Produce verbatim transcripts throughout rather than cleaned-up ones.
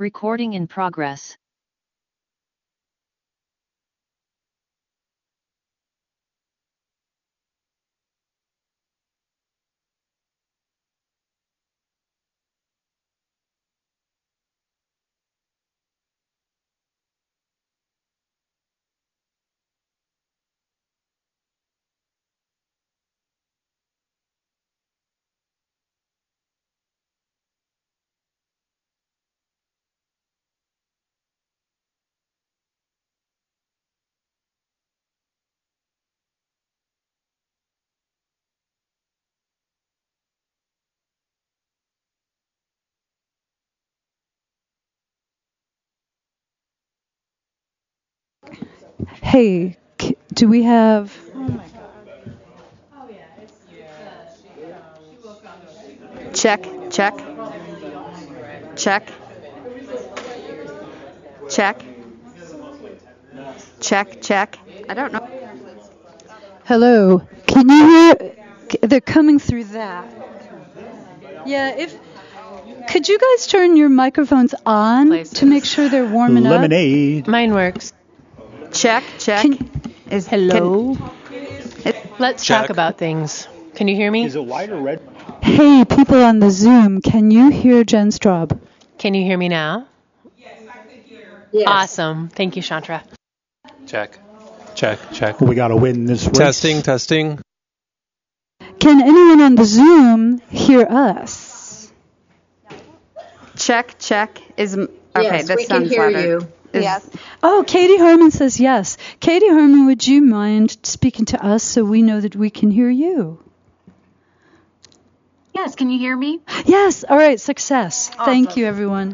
Recording in progress. Hey, c- do we have... Check, check, check, check, check, check. I don't know. Hello, can you hear... c- They're coming through that. Yeah, if... Could you guys turn your microphones on Places. to make sure they're warming up? Lemonade. Mine works. Check, check. Can- Is Hello. Can, Let's Check. talk about things. Can you hear me? Is it white or red? Hey, people on the Zoom, can you hear Jen Straub? Can you hear me now? Yes. Awesome. Thank you, Chantra. Check. Check. Check. We got to win this race. Testing. Testing. Can anyone on the Zoom hear us? check, check. Is okay. Yes, this we can sounds hear louder. you. Is- Yes. Oh, Katie Harmon says yes. Katie Harmon, would you mind speaking to us so we know that we can hear you? Yes, can you hear me? Yes, all right, success. Thank Awesome. you, everyone.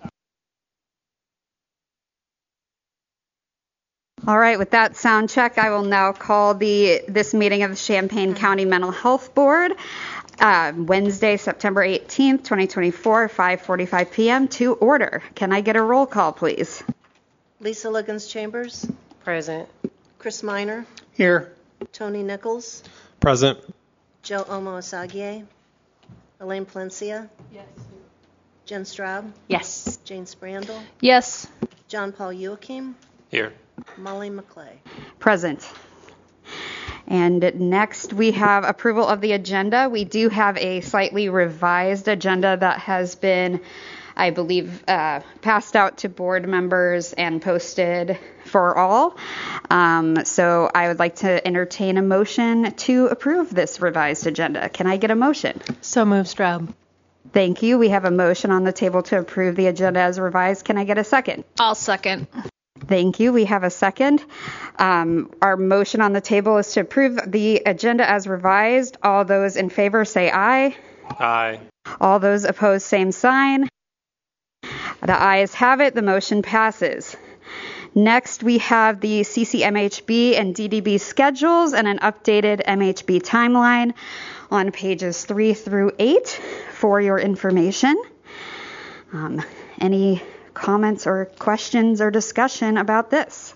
All right, with that sound check, I will now call the this meeting of the Champaign County Mental Health Board, uh, Wednesday, September eighteenth, twenty twenty-four, five forty-five p.m. to order. Can I get a roll call, please? Lisa Liggins Chambers, Present. Chris Miner, Here. Tony Nichols, Present. Joe Omo Asagie, Elaine Palencia. Yes. Jen Straub, Yes. Jane Sprandel, Yes. John Paul Joachim, Here. Molly McClay. Present. And next we have approval of the agenda. We do have a slightly revised agenda that has been, I believe, uh, passed out to board members and posted for all. Um, so I would like to entertain a motion to approve this revised agenda. Can I get a motion? So move, Straub. Thank you. We have a motion on the table to approve the agenda as revised. Can I get a second? I'll second. Thank you. We have a second. Um, our motion on the table is to approve the agenda as revised. All those in favor say aye. Aye. All those opposed, same sign. The ayes have it. The motion passes. Next, we have the C C M H B and D D B schedules and an updated M H B timeline on pages three through eight for your information. Um, any comments or questions or discussion about this?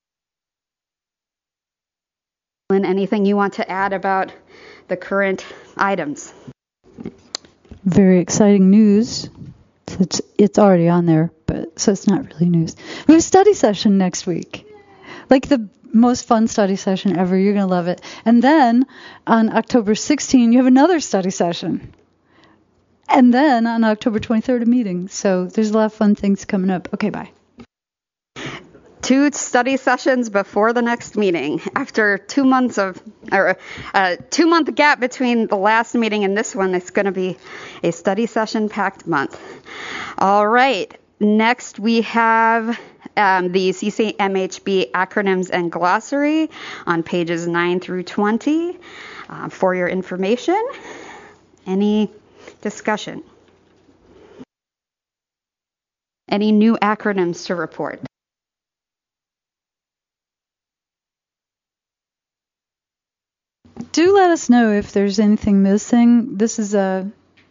And anything you want to add about the current items? Very exciting news. It's, it's already on there, but so it's not really news. We have a study session next week. Like the most fun study session ever. You're going to love it. And then on October sixteenth, you have another study session. And then on October twenty-third, a meeting. So there's a lot of fun things coming up. Okay, bye. Two study sessions before the next meeting. After two months of, or a two month gap between the last meeting and this one, it's going to be a study session packed month. All right. Next, we have um, the C C M H B acronyms and glossary on pages nine through twenty uh, for your information. Any discussion? Any new acronyms to report? Do let us know if there's anything missing. This is a...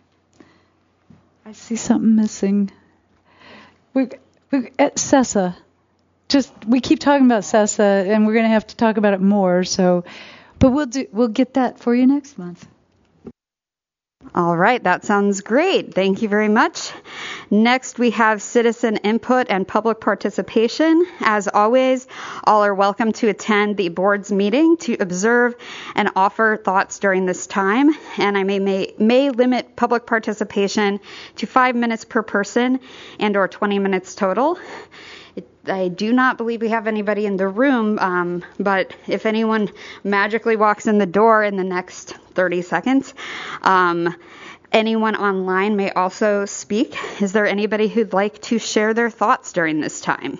I see something missing. We we at C E S A. Just we keep talking about C E S A, and we're going to have to talk about it more. So, but we'll do we'll get that for you next month. All right, that sounds great. Thank you very much. Next, we have citizen input and public participation. As always, all are welcome to attend the board's meeting to observe and offer thoughts during this time. And I may, may, may limit public participation to five minutes per person and or twenty minutes total. It, I do not believe we have anybody in the room, um, but if anyone magically walks in the door in the next thirty seconds, um, anyone online may also speak. Is there anybody who'd like to share their thoughts during this time?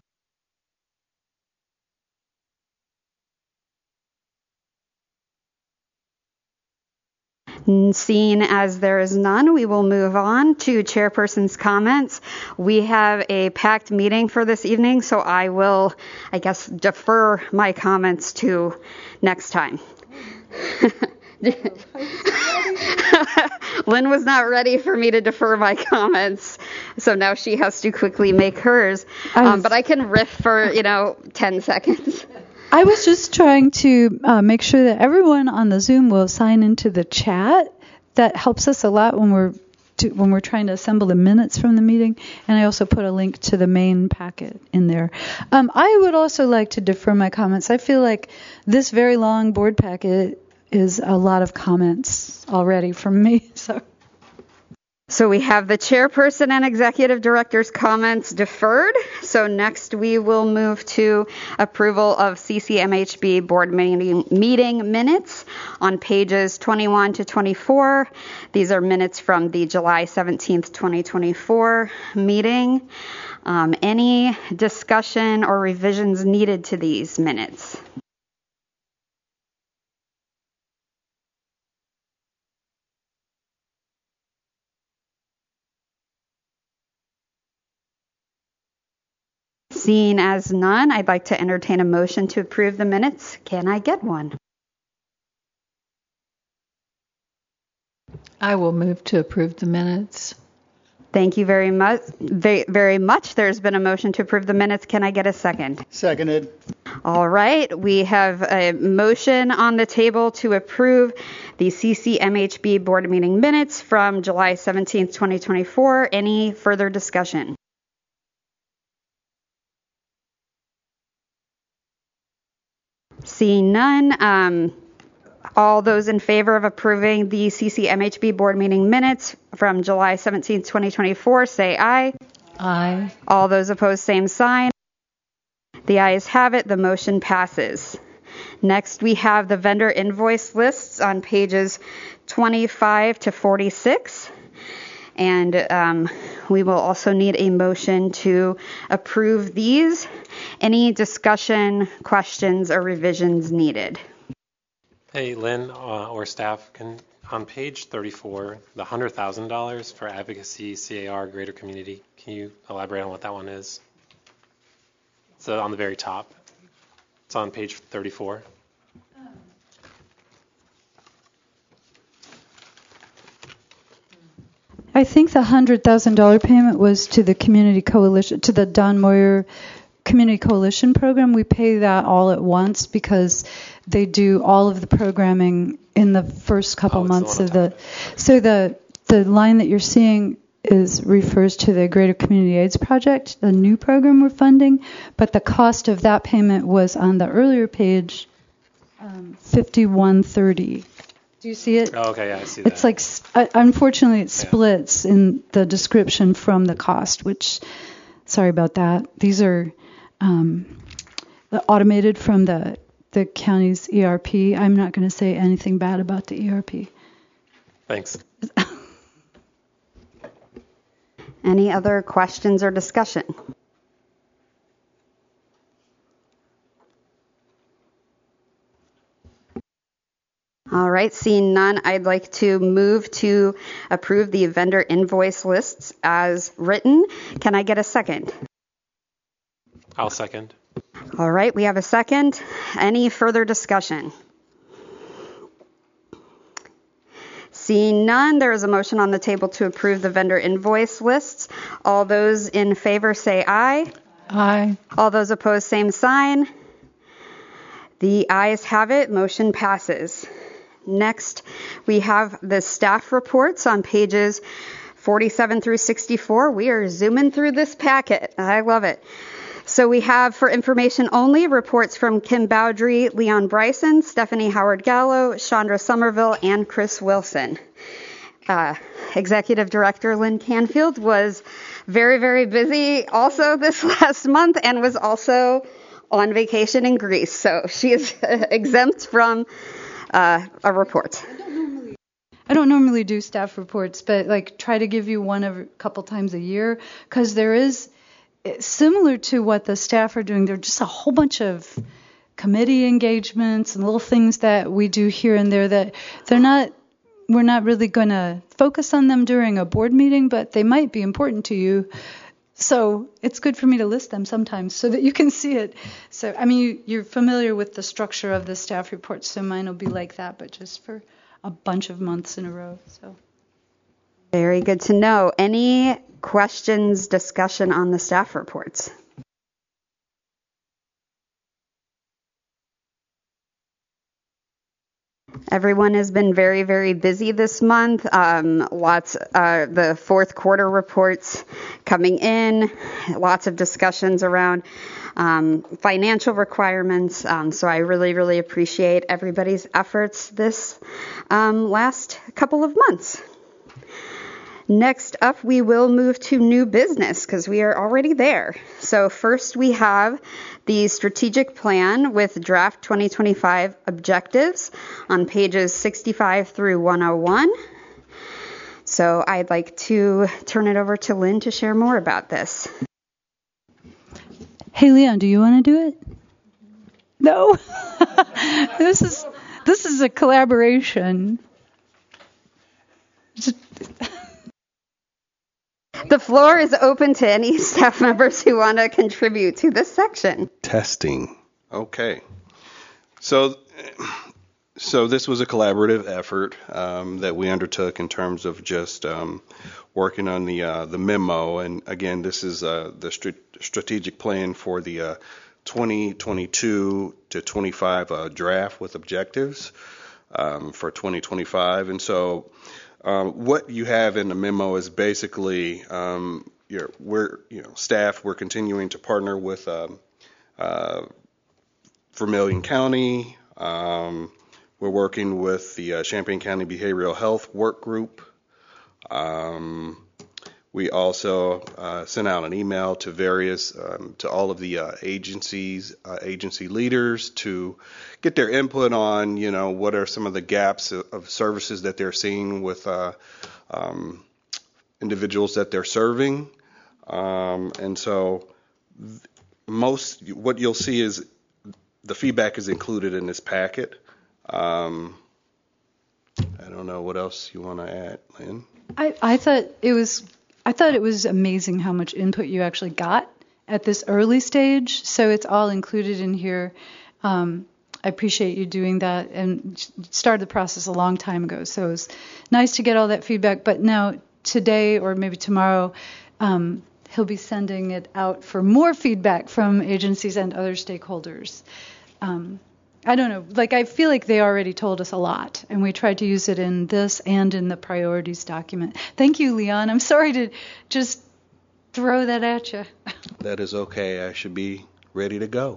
Seeing as there is none, we will move on to chairperson's comments. We have a packed meeting for this evening, so I will, I guess, defer my comments to next time. Lynn was not ready for me to defer my comments, so now she has to quickly make hers. Um, but I can riff for, you know, ten seconds. I was just trying to uh, make sure that everyone on the Zoom will sign into the chat. That helps us a lot when we're to, when we're trying to assemble the minutes from the meeting. And I also put a link to the main packet in there. Um, I would also like to defer my comments. I feel like this very long board packet is a lot of comments already from me. So. So we have the chairperson and executive director's comments deferred. So next we will move to approval of C C M H B board meeting, meeting minutes on pages twenty-one to twenty-four. These are minutes from the July seventeenth, twenty twenty-four meeting. Um, any discussion or revisions needed to these minutes? Seeing as none, I'd like to entertain a motion to approve the minutes. Can I get one? I will move to approve the minutes. Thank you very much. Very, very much. There's been a motion to approve the minutes. Can I get a second? Seconded. All right. We have a motion on the table to approve the C C M H B board meeting minutes from July seventeenth, twenty twenty-four. Any further discussion? Seeing none, um, all those in favor of approving the C C M H B board meeting minutes from July seventeenth, twenty twenty-four, say aye. Aye. All those opposed, same sign. The ayes have it. The motion passes. Next, we have the vendor invoice lists on pages twenty-five to forty-six. And um, we will also need a motion to approve these. Any discussion, questions, or revisions needed? Hey, Lynn uh, or staff, can on page thirty-four, the one hundred thousand dollars for advocacy C A R greater community, can you elaborate on what that one is? It's uh, on the very top. It's on page thirty-four. I think the one hundred thousand dollars payment was to the community coalition, to the Don Moyer Community Coalition program. We pay that all at once because they do all of the programming in the first couple oh, months the of the. So the the line that you're seeing is refers to the Greater Community AIDS Project, the new program we're funding, but the cost of that payment was on the earlier page, um, fifty-one thirty. Do you see it? Oh, okay, yeah, I see that. It's like, uh, unfortunately, it Yeah. splits in the description from the cost, which, sorry about that. These are um, automated from the the county's E R P. I'm not going to say anything bad about the E R P. Thanks. Any other questions or discussion? All right, seeing none, I'd like to move to approve the vendor invoice lists as written. Can I get a second? I'll second. All right, we have a second. Any further discussion? Seeing none, there is a motion on the table to approve the vendor invoice lists. All those in favor say aye. Aye. All those opposed, same sign. The ayes have it. Motion passes. Next, we have the staff reports on pages forty-seven through sixty-four. We are zooming through this packet. I love it. So we have, for information only, reports from Kim Bowdry, Leon Bryson, Stephanie Howard-Gallo, Chandra Somerville, and Chris Wilson. Uh, Executive Director Lynn Canfield was very, very busy also this last month and was also on vacation in Greece. So she is exempt from uh, a report. I don't normally do staff reports, but like try to give you one every couple times a year, because there is, similar to what the staff are doing, there are just a whole bunch of committee engagements and little things that we do here and there that they're not, we're not really going to focus on them during a board meeting, but they might be important to you. So it's good for me to list them sometimes so that you can see it. So, I mean, you, you're familiar with the structure of the staff report, so mine will be like that, but just for a bunch of months in a row. So very good to know. Any questions, discussion on the staff reports? Everyone has been very, very busy this month. Um, lots, uh, the fourth quarter reports coming in, lots of discussions around um, financial requirements. Um, so I really, really appreciate everybody's efforts this um, last couple of months. Next up, we will move to new business because we are already there. So first we have the strategic plan with draft twenty twenty-five objectives on pages sixty-five through one oh one. So I'd like to turn it over to Lynn to share more about this. Hey, Leon, do you want to do it? No. this is this is a collaboration. The floor is open to any staff members who want to contribute to this section. Testing. Okay. So, so this was a collaborative effort um, that we undertook in terms of just um, working on the uh, the memo. And again, this is uh, the st- strategic plan for the uh, twenty twenty-two to twenty-five uh, draft with objectives um, for twenty twenty-five. And so Um, what you have in the memo is basically um, your, we're, you know, staff, we're continuing to partner with um, uh, Vermilion County. Um, we're working with the uh, Champaign County Behavioral Health Work Group. Um, we also uh, sent out an email to various, um, to all of the uh, agencies, uh, agency leaders to get their input on, you know, what are some of the gaps of, of services that they're seeing with uh, um, individuals that they're serving. Um, and so th- most, what you'll see is the feedback is included in this packet. Um, I don't know what else you want to add, Lynn. I, I thought it was I thought it was amazing how much input you actually got at this early stage. So it's all included in here. Um, I appreciate you doing that and started the process a long time ago. So it was nice to get all that feedback. But now today or maybe tomorrow, um, he'll be sending it out for more feedback from agencies and other stakeholders. Um, I don't know, like I feel like they already told us a lot, and we tried to use it in this and in the priorities document. Thank you, Leon. I'm sorry to just throw that at you. That is okay. I should be ready to go.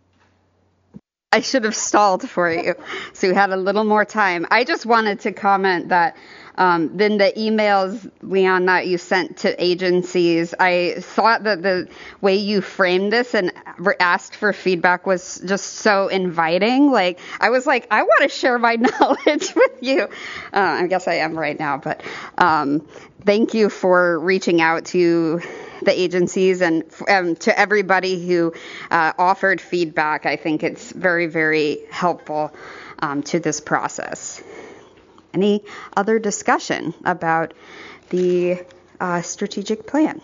I should have stalled for you, so you had a little more time. I just wanted to comment that um, then the emails, Leon, that you sent to agencies, I thought that the way you framed this and asked for feedback was just so inviting. Like, I was like, I want to share my knowledge with you. Uh, I guess I am right now, but um, thank you for reaching out to the agencies and um, to everybody who uh, offered feedback. I think it's very, very helpful um, to this process. Any other discussion about the uh, strategic plan?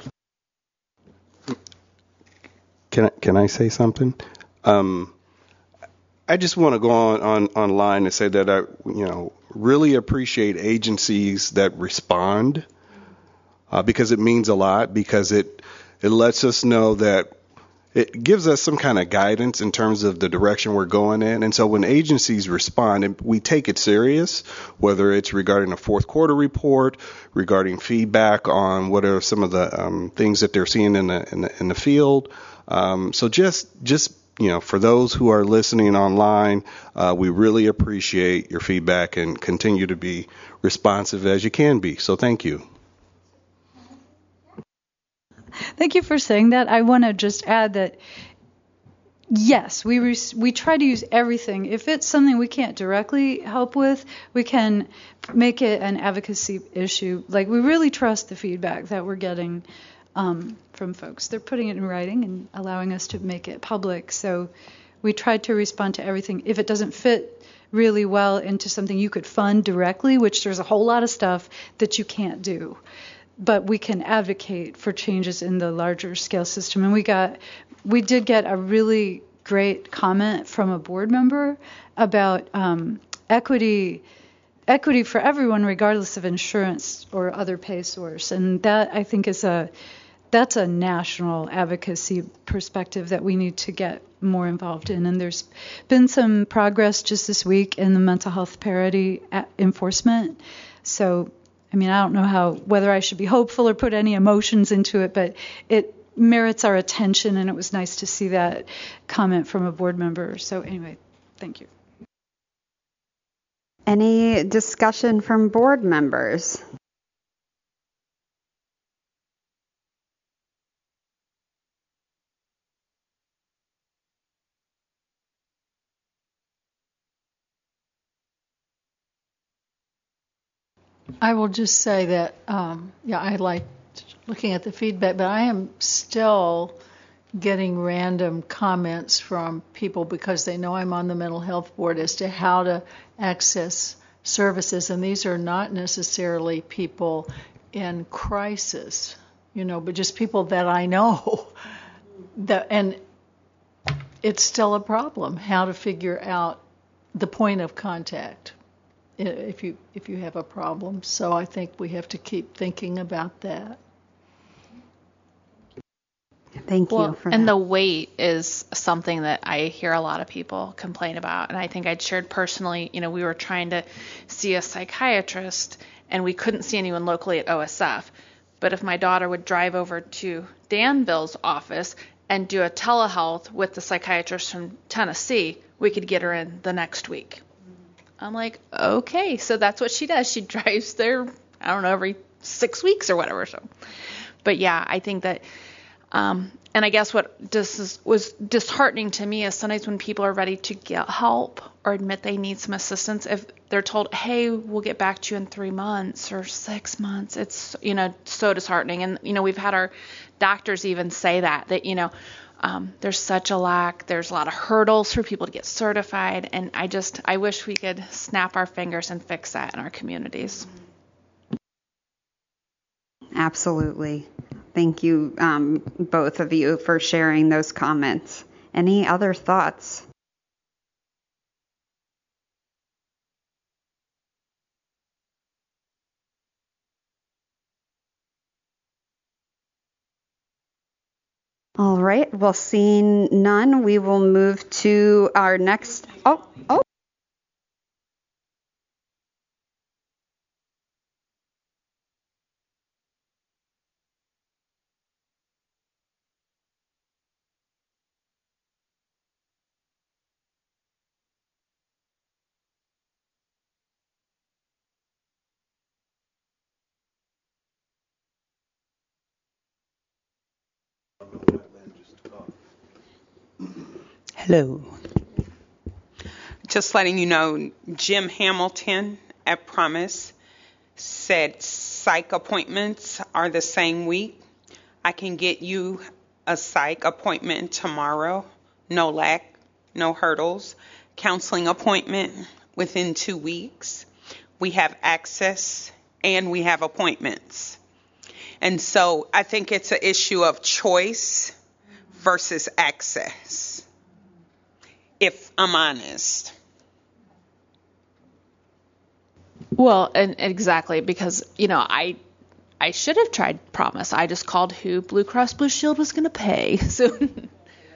Can I, can I say something? Um, I just want to go on, on online and say that I, you know, really appreciate agencies that respond. Uh, because it means a lot, because it it lets us know that, it gives us some kind of guidance in terms of the direction we're going in. And so when agencies respond, and we take it serious, whether it's regarding a fourth quarter report, regarding feedback on what are some of the um, things that they're seeing in the in the, in the field. Um, so just just you know, for those who are listening online, uh, we really appreciate your feedback and continue to be responsive as you can be. So thank you. Thank you for saying that. I want to just add that, yes, we re- we try to use everything. If it's something we can't directly help with, we can make it an advocacy issue. Like, we really trust the feedback that we're getting um, from folks. They're putting it in writing and allowing us to make it public. So we try to respond to everything. If it doesn't fit really well into something you could fund directly, which there's a whole lot of stuff that you can't do, but we can advocate for changes in the larger scale system. And we got, we did get a really great comment from a board member about um, equity, equity for everyone, regardless of insurance or other pay source. And that, I think, is a, that's a national advocacy perspective that we need to get more involved in. And there's been some progress just this week in the mental health parity enforcement. So, I mean, I don't know how, whether I should be hopeful or put any emotions into it, but it merits our attention, and it was nice to see that comment from a board member. So anyway, thank you. Any discussion from board members? I will just say that, um, yeah, I like looking at the feedback, but I am still getting random comments from people because they know I'm on the mental health board as to how to access services. And these are not necessarily people in crisis, you know, but just people that I know. that, and it's still a problem, how to figure out the point of contact if you if you have a problem. So I think we have to keep thinking about that. Thank you well, for and that. the wait is something that I hear a lot of people complain about. And I think I'd shared personally, you know, we were trying to see a psychiatrist and we couldn't see anyone locally at O S F. But if my daughter would drive over to Danville's office and do a telehealth with the psychiatrist from Tennessee, we could get her in the next week. I'm like, okay, so that's what she does. She drives there, I don't know, every six weeks or whatever. So, but yeah, I think that, um, and I guess what dis- was disheartening to me is sometimes when people are ready to get help or admit they need some assistance, if they're told, hey, we'll get back to you in three months or six months, it's, you know, so disheartening. And, you know, we've had our doctors even say that, that, you know, Um, there's such a lack. There's a lot of hurdles for people to get certified. And I just, I wish we could snap our fingers and fix that in our communities. Absolutely. Thank you, um, both of you, for sharing those comments. Any other thoughts? All right. Well, seeing none, we will move to our next. Oh, oh. Hello. Just letting you know, Jim Hamilton at Promise said psych appointments are the same week. I can get you a psych appointment tomorrow. No lack, no hurdles. Counseling appointment within two weeks. We have access and we have appointments. And so I think it's an issue of choice versus access, if I'm honest. Well, and exactly, because, you know, I I should have tried Promise. I just called who Blue Cross Blue Shield was going to pay. So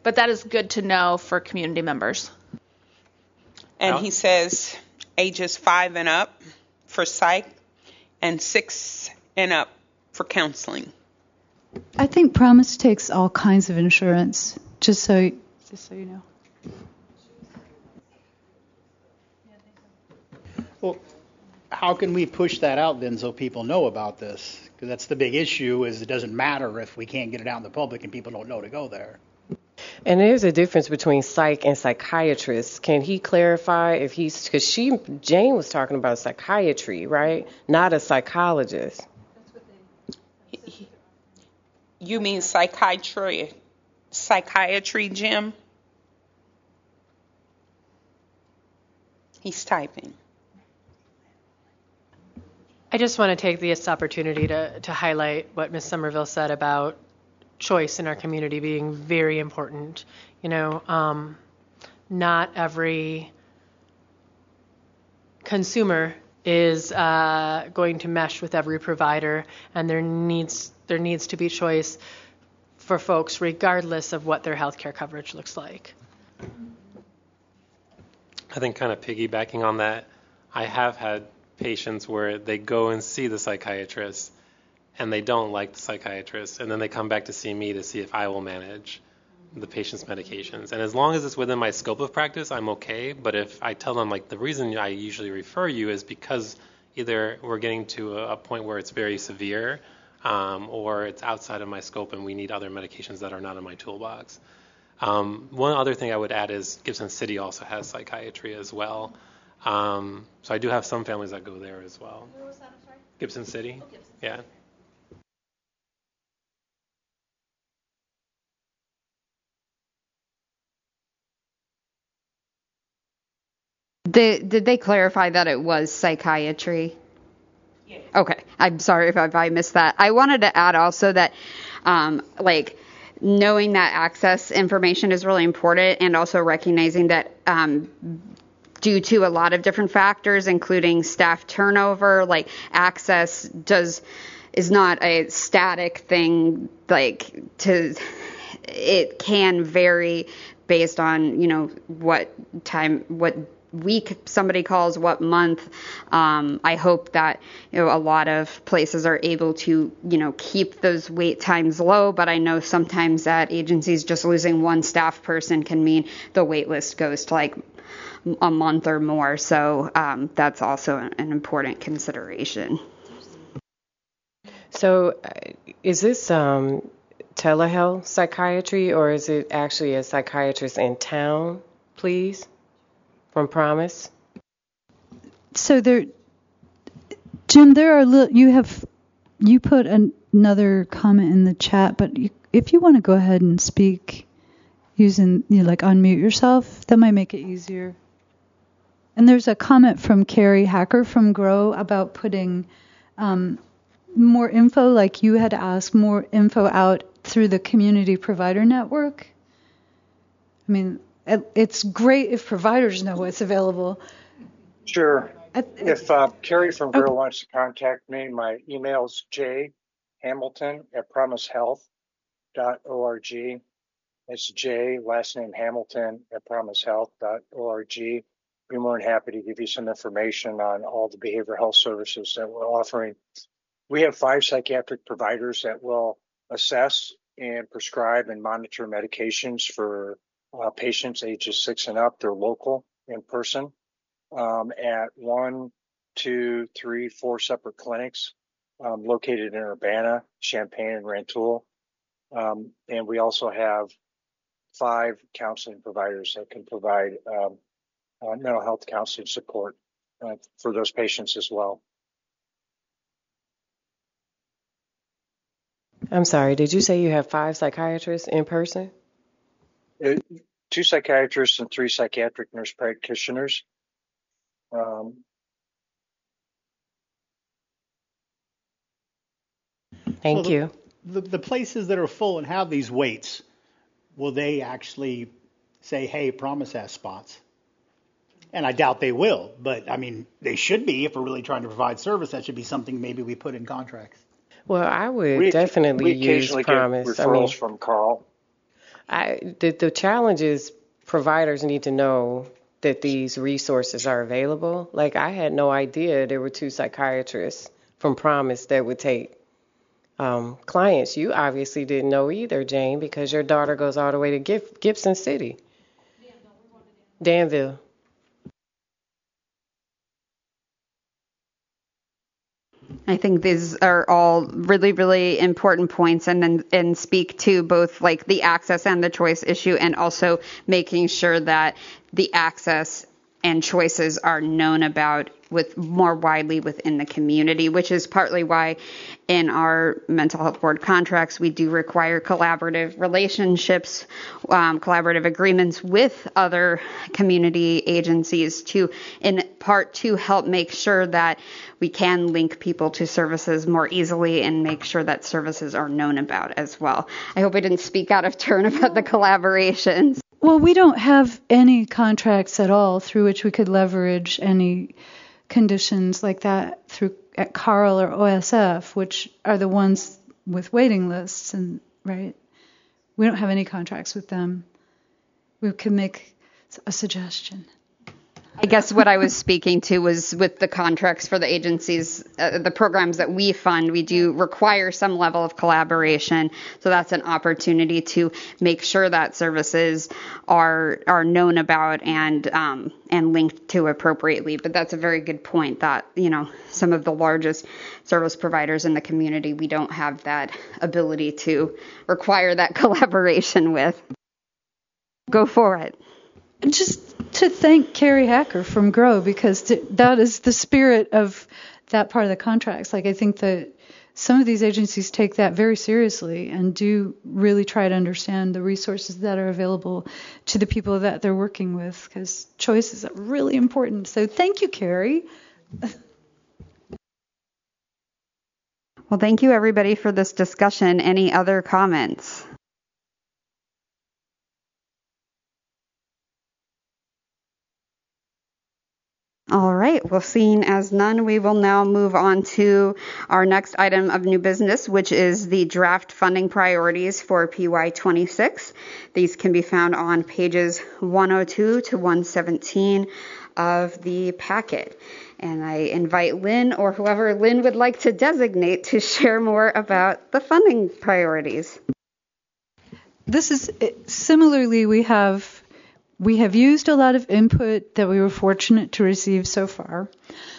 but that is good to know for community members. And Oh. he says ages five and up for psych and six and up for counseling. I think Promise takes all kinds of insurance, just so just so you know. Well, how can we push that out then so people know about this? Because that's the big issue, is it doesn't matter if we can't get it out in the public and people don't know to go there. And there's a difference between psych and psychiatrist. Can he clarify if he's, because she, Jane was talking about psychiatry, right? Not a psychologist. You mean psychiatry, psychiatry, Jim? He's typing. I just want to take this opportunity to, to highlight what Miz Somerville said about choice in our community being very important. You know, um, not every consumer is uh, going to mesh with every provider, and there needs there needs to be choice for folks regardless of what their healthcare coverage looks like. I think kind of piggybacking on that, I have had patients where they go and see the psychiatrist and they don't like the psychiatrist, and then they come back to see me to see if I will manage the patient's medications. And as long as it's within my scope of practice, I'm okay. But if I tell them, like, the reason I usually refer you is because either we're getting to a, a point where it's very severe, um, or it's outside of my scope and we need other medications that are not in my toolbox. Um, one other thing I would add is Gibson City also has psychiatry as well. Um, so I do have some families that go there as well. Where was that? I'm sorry. Gibson City? Oh, Gibson. Yeah. Did, did they clarify that it was psychiatry? Yeah. Okay. I'm sorry if I, if I missed that. I wanted to add also that, um, like, knowing that access information is really important, and also recognizing that um, due to a lot of different factors, including staff turnover, like, access does is not a static thing. Like, to it can vary based on, you know, what time, what week somebody calls, what month. Um, I hope that, you know, a lot of places are able to, you know, keep those wait times low, but I know sometimes at agencies just losing one staff person can mean the wait list goes to like a month or more. So um, that's also an important consideration. So uh, is this um, telehealth psychiatry, or is it actually a psychiatrist in town, please? From Promise? So there, Jim, there are li- you have you put an, another comment in the chat, but you, if you want to go ahead and speak using, you know, like unmute yourself, that might make it easier. And there's a comment from Carrie Hacker from Grow about putting um, more info, like you had asked, more info out through the community provider network. I mean, it's great if providers know what's available. Sure. I, If uh, Carrie from Grow wants to contact me, my email is j hamilton at promise health dot org. It's J, last name Hamilton, at promise health dot org. Be more than happy to give you some information on all the behavioral health services that we're offering. We have five psychiatric providers that will assess and prescribe and monitor medications for Uh, patients ages six and up. They're local, in person, um, at one, two, three, four separate clinics um, located in Urbana, Champaign, and Rantoul. Um, and we also have five counseling providers that can provide um, uh, mental health counseling support uh, for those patients as well. I'm sorry, did you say you have five psychiatrists in person? It, two psychiatrists and three psychiatric nurse practitioners. Um, Thank so you. The, the, the places that are full and have these waits, will they actually say, hey, Promise has spots? And I doubt they will, but I mean, they should be. If we're really trying to provide service, that should be something maybe we put in contracts. Well, I would we, definitely we use occasionally Promise. get referrals I mean, from Carl. I, the, the challenge is providers need to know that these resources are available. Like, I had no idea there were two psychiatrists from Promise that would take um, clients. You obviously didn't know either, Jane, because your daughter goes all the way to Gib- Gibson City. Danville. I think these are all really, really important points, and and, and speak to both like the access and the choice issue, and also making sure that the access and choices are known about with more widely within the community, which is partly why in our mental health board contracts we do require collaborative relationships, um, collaborative agreements with other community agencies to, in part, to help make sure that we can link people to services more easily and make sure that services are known about as well. I hope I didn't speak out of turn about the collaborations. Well, we don't have any contracts at all through which we could leverage any conditions like that through at Carl or O S F, which are the ones with waiting lists, and right, we don't have any contracts with them. We can make a suggestion. I guess what I was speaking to was with the contracts for the agencies, uh, the programs that we fund, we do require some level of collaboration. So that's an opportunity to make sure that services are are known about and um, and linked to appropriately. But that's a very good point that, you know, some of the largest service providers in the community, we don't have that ability to require that collaboration with. Go for it. Just to thank Carrie Hacker from Grow, because th- that is the spirit of that part of the contracts. Like, I think that some of these agencies take that very seriously and do really try to understand the resources that are available to the people that they're working with, because choice is really important. So thank you, Carrie. Well, thank you, everybody, for this discussion. Any other comments? All right. Well, seeing as none, we will now move on to our next item of new business, which is the draft funding priorities for P Y twenty-six. These can be found on pages one oh two to one seventeen of the packet. And I invite Lynn, or whoever Lynn would like to designate, to share more about the funding priorities. This is similarly, we have We have used a lot of input that we were fortunate to receive so far.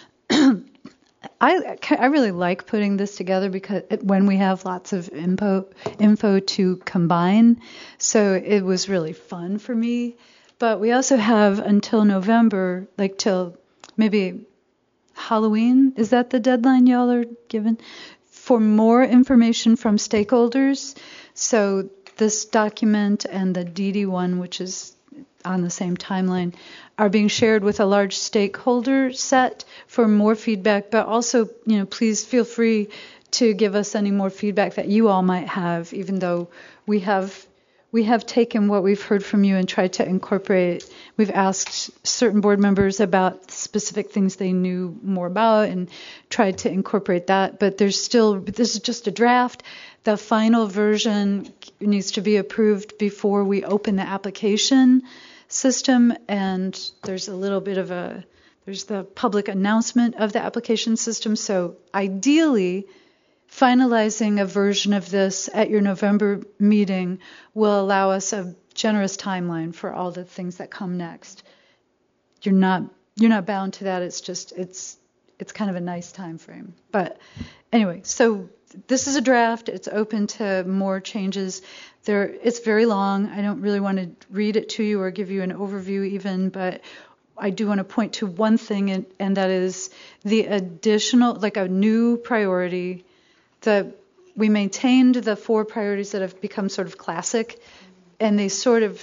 I, I really like putting this together because it, when we have lots of info, info to combine, so it was really fun for me. But we also have until November, like till maybe Halloween, is that the deadline y'all are given, for more information from stakeholders. So this document and the D D one, which is on the same timeline, are being shared with a large stakeholder set for more feedback, but also, you know, please feel free to give us any more feedback that you all might have, even though we have we have taken what we've heard from you and tried to incorporate. We've asked certain board members about specific things they knew more about and tried to incorporate that, but there's still, this is just a draft. The final version needs to be approved before we open the application system, and there's a little bit of a, there's the public announcement of the application system. So ideally, finalizing a version of this at your November meeting will allow us a generous timeline for all the things that come next. You're not you're not bound to that. It's just it's it's kind of a nice time frame. But anyway, so this is a draft. It's open to more changes. There, it's very long. I don't really want to read it to you or give you an overview even, but I do want to point to one thing, and, and that is the additional, like a new priority. The we maintained the four priorities that have become sort of classic, and they sort of,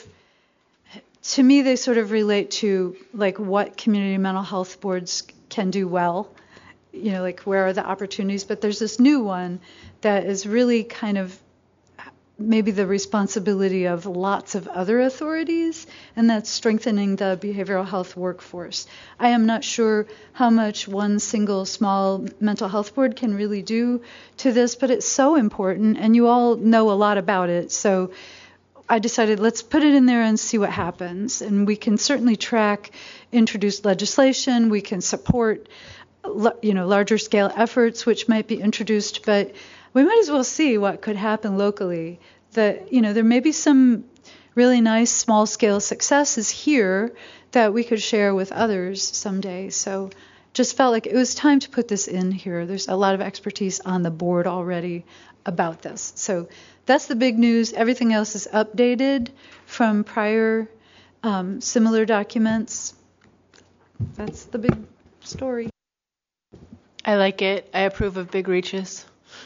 to me, they sort of relate to like what community mental health boards can do well. You know, like where are the opportunities? But there's this new one that is really kind of maybe the responsibility of lots of other authorities, and that's strengthening the behavioral health workforce. I am not sure how much one single small mental health board can really do to this, but it's so important, and you all know a lot about it. So I decided let's put it in there and see what happens. And we can certainly track introduced legislation. We can support, you know, larger scale efforts which might be introduced, but we might as well see what could happen locally. That, you know, there may be some really nice small scale successes here that we could share with others someday. So just felt like it was time to put this in here. There's a lot of expertise on the board already about this. So that's the big news. Everything else is updated from prior um, similar documents. That's the big story. I like it. I approve of big reaches.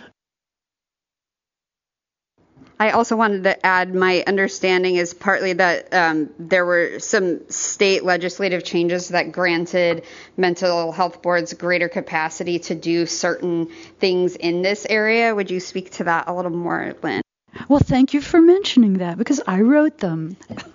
I also wanted to add, my understanding is partly that um, there were some state legislative changes that granted mental health boards greater capacity to do certain things in this area. Would you speak to that a little more, Lynn? Well, thank you for mentioning that, because I wrote them.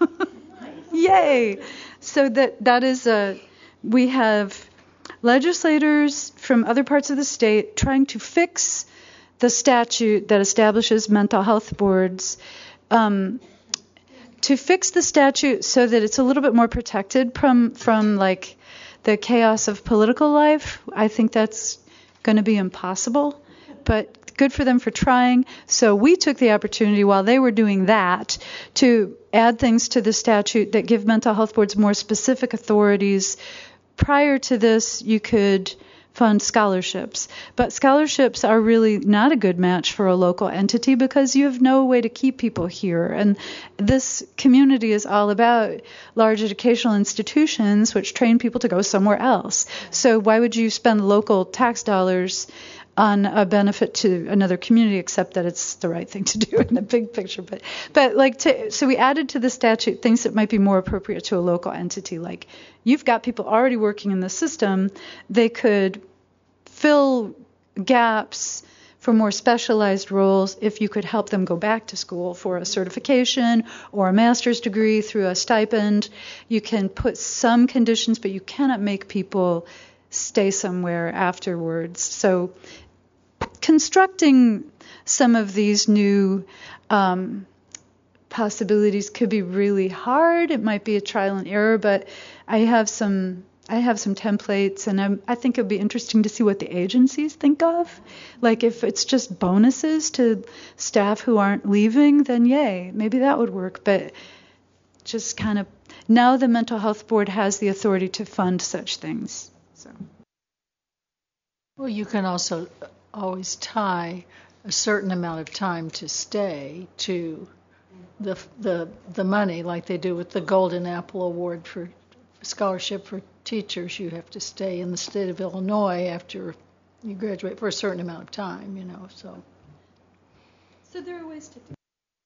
Yay! So that that is a, we have legislators from other parts of the state trying to fix the statute that establishes mental health boards, um, to fix the statute so that it's a little bit more protected from, from like the chaos of political life. I think that's going to be impossible, but good for them for trying. So we took the opportunity while they were doing that to add things to the statute that give mental health boards more specific authorities. Prior to this, you could fund scholarships. But scholarships are really not a good match for a local entity because you have no way to keep people here. And this community is all about large educational institutions which train people to go somewhere else. So why would you spend local tax dollars on a benefit to another community, except that it's the right thing to do in the big picture. But but like to, so we added to the statute things that might be more appropriate to a local entity. Like you've got people already working in the system, they could fill gaps for more specialized roles if you could help them go back to school for a certification or a master's degree through a stipend. You can put some conditions, but you cannot make people stay somewhere afterwards. So constructing some of these new um, possibilities could be really hard. It might be a trial and error, but I have some I have some templates, and I'm, I think it would be interesting to see what the agencies think of. Like if it's just bonuses to staff who aren't leaving, then yay, maybe that would work. But just kind of now the Mental Health Board has the authority to fund such things. So. Well, you can also always tie a certain amount of time to stay to the the the money, like they do with the Golden Apple Award for scholarship for teachers. You have to stay in the state of Illinois after you graduate for a certain amount of time, you know. So. So there are ways to do.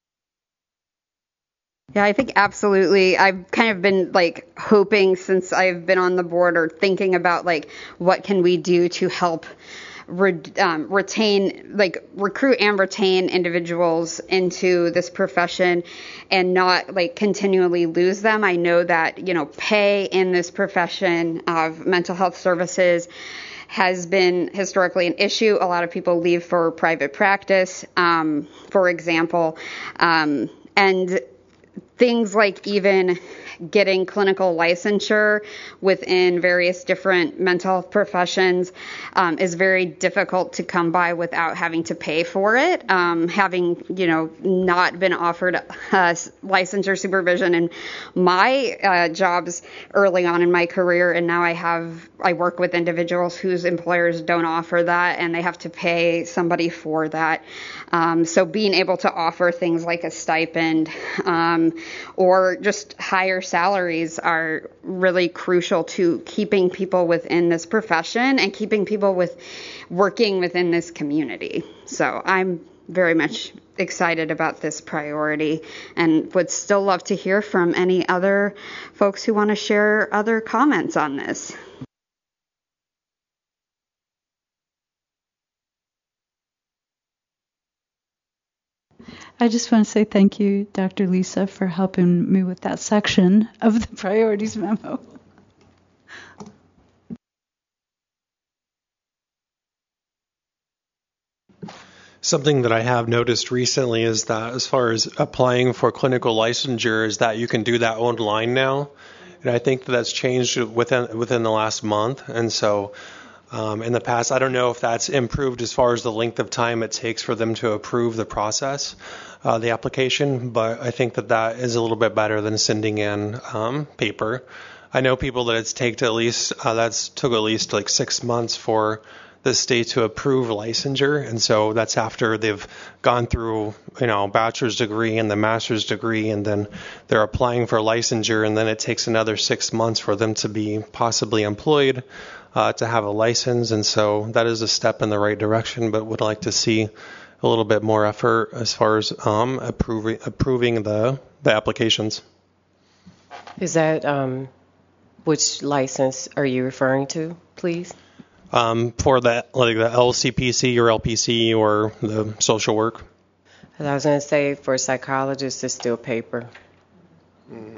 Yeah, I think absolutely. I've kind of been like hoping since I've been on the board or thinking about like what can we do to help re- um, retain, like recruit and retain individuals into this profession and not like continually lose them. I know that, you know, pay in this profession of mental health services has been historically an issue. A lot of people leave for private practice, um, for example, um, and things like even getting clinical licensure within various different mental health professions um, is very difficult to come by without having to pay for it. Um, having, you know, not been offered uh, licensure supervision in my uh, jobs early on in my career, and now I have, I work with individuals whose employers don't offer that, and they have to pay somebody for that. Um, so being able to offer things like a stipend um, or just higher salaries are really crucial to keeping people within this profession and keeping people with working within this community. So I'm very much excited about this priority and would still love to hear from any other folks who want to share other comments on this. I just want to say thank you, Doctor Lisa, for helping me with that section of the priorities memo. Something that I have noticed recently is that as far as applying for clinical licensure is that you can do that online now. And I think that that's changed within within the last month. And so um, in the past, I don't know if that's improved as far as the length of time it takes for them to approve the process, uh, the application. But I think that that is a little bit better than sending in um, paper. I know people that it's taken at least, uh, that's took at least like six months for the state to approve licensure, and so that's after they've gone through, you know, bachelor's degree and the master's degree, and then they're applying for licensure, and then it takes another six months for them to be possibly employed, uh, to have a license, and so that is a step in the right direction, but would like to see a little bit more effort as far as um, approving approving the the applications. Is that um, which license are you referring to, please? Um, for that, like the L C P C or L P C or the social work. I was going to say for psychologists, it's still paper. Mm-hmm.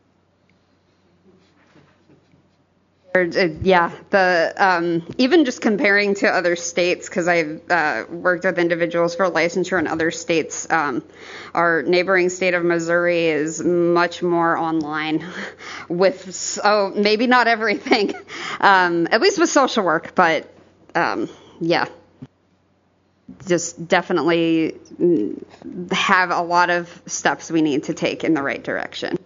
Yeah, the um, even just comparing to other states, because I've uh, worked with individuals for licensure in other states. Um, our neighboring state of Missouri is much more online with, so maybe not everything, um, at least with social work, but um, yeah, just definitely have a lot of steps we need to take in the right direction.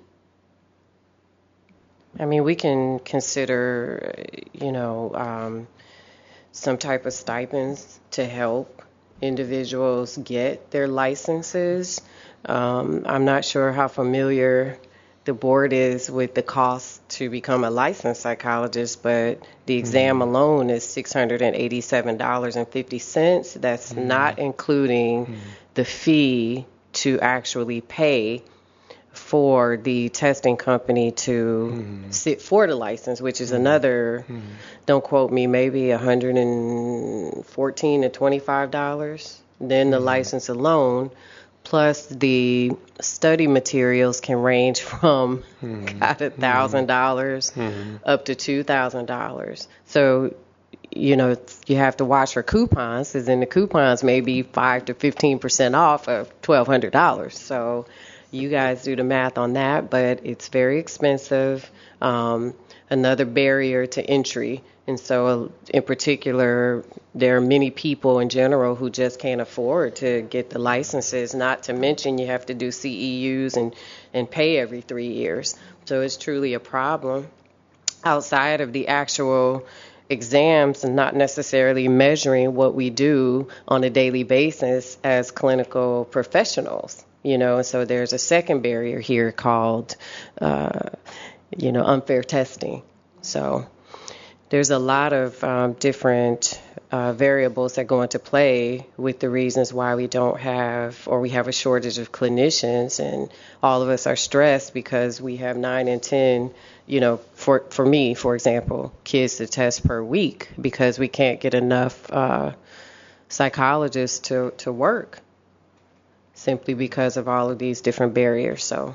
I mean, we can consider, you know, um, some type of stipends to help individuals get their licenses. Um, I'm not sure how familiar the board is with the cost to become a licensed psychologist, but the exam mm-hmm. alone is six hundred eighty-seven dollars and fifty cents. That's mm-hmm. not including mm-hmm. the fee to actually pay for the testing company to mm-hmm. sit for the license, which is mm-hmm. another, mm-hmm. don't quote me, maybe one hundred fourteen to twenty-five dollars. Then the mm-hmm. license alone, plus the study materials can range from mm-hmm. about one thousand dollars mm-hmm. up to two thousand dollars. So, you know, you have to watch for coupons, because then the coupons may be five to fifteen percent off of twelve hundred dollars. So you guys do the math on that, but it's very expensive, um, another barrier to entry. And so in particular, there are many people in general who just can't afford to get the licenses, not to mention you have to do C E Us and, and pay every three years. So it's truly a problem outside of the actual exams and not necessarily measuring what we do on a daily basis as clinical professionals. You know, so there's a second barrier here called, uh, you know, unfair testing. So there's a lot of um, different uh, variables that go into play with the reasons why we don't have, or we have a shortage of clinicians, and all of us are stressed because we have nine and ten, you know, for for me, for example, kids to test per week because we can't get enough uh, psychologists to, to work, simply because of all of these different barriers. So,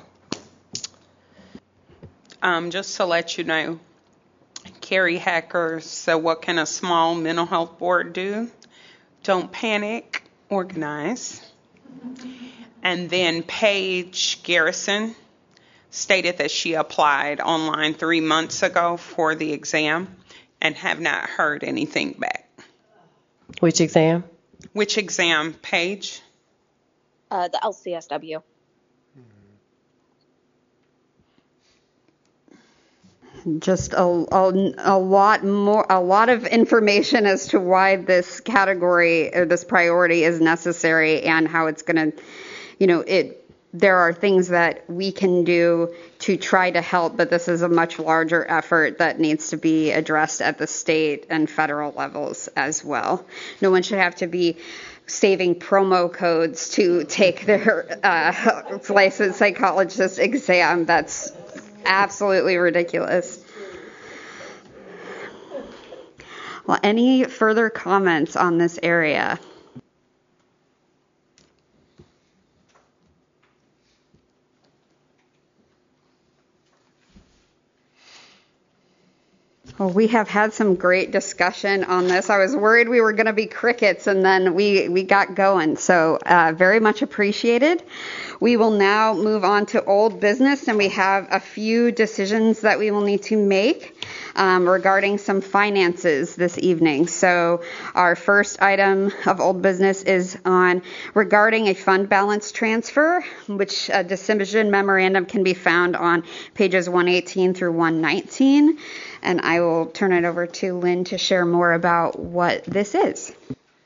um, just to let you know, Carrie Hacker said, what can a small mental health board do? Don't panic, organize. And then Paige Garrison stated that she applied online three months ago for the exam and have not heard anything back. Which exam? Which exam, Paige? Uh, the L C S W. Just a, a, a lot more, a lot of information as to why this category or this priority is necessary and how it's going to, you know, it. There are things that we can do to try to help, but this is a much larger effort that needs to be addressed at the state and federal levels as well. No one should have to be saving promo codes to take their uh, licensed psychologist exam. That's absolutely ridiculous. Well, any further comments on this area? Well, we have had some great discussion on this. I was worried we were going to be crickets, and then we, we got going. So uh, very much appreciated. We will now move on to old business, and we have a few decisions that we will need to make um, regarding some finances this evening. So our first item of old business is on regarding a fund balance transfer, which a decision memorandum can be found on pages one eighteen through one nineteen. And I will turn it over to Lynn to share more about what this is.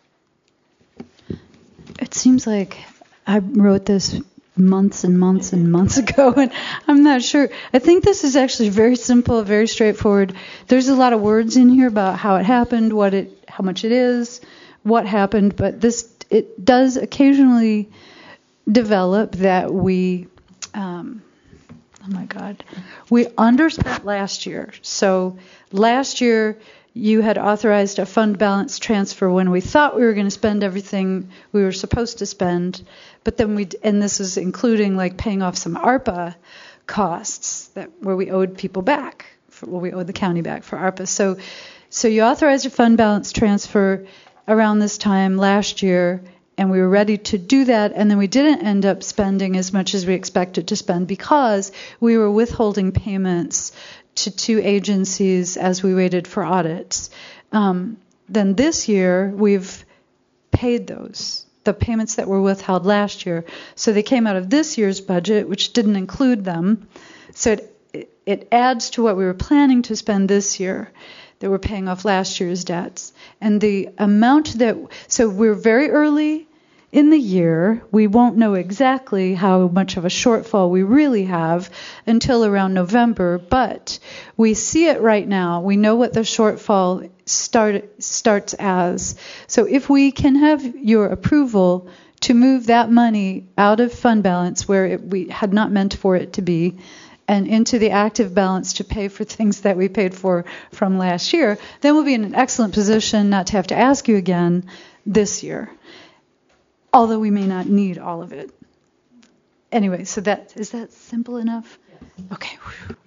It seems like I wrote this months and months and months ago, and I'm not sure. I think this is actually very simple, very straightforward. There's a lot of words in here about how it happened, what it, how much it is, what happened, but this it does occasionally develop that we. Um, Oh my God. We underspent last year. So last year you had authorized a fund balance transfer when we thought we were going to spend everything we were supposed to spend. But then we, and this is including like paying off some ARPA costs that where we owed people back, for, well, we owed the county back for ARPA. So, so you authorized a fund balance transfer around this time last year, and we were ready to do that, and then we didn't end up spending as much as we expected to spend because we were withholding payments to two agencies as we waited for audits. Um, then this year, we've paid those, the payments that were withheld last year. So they came out of this year's budget, which didn't include them. So it, it adds to what we were planning to spend this year, that we're paying off last year's debts. And the amount that, so we're very early in the year. We won't know exactly how much of a shortfall we really have until around November, but we see it right now. We know what the shortfall start, starts as. So if we can have your approval to move that money out of fund balance where it, we had not meant for it to be, and into the active balance to pay for things that we paid for from last year, then we'll be in an excellent position not to have to ask you again this year. Although we may not need all of it. Anyway, so that is that simple enough? Yes. Okay.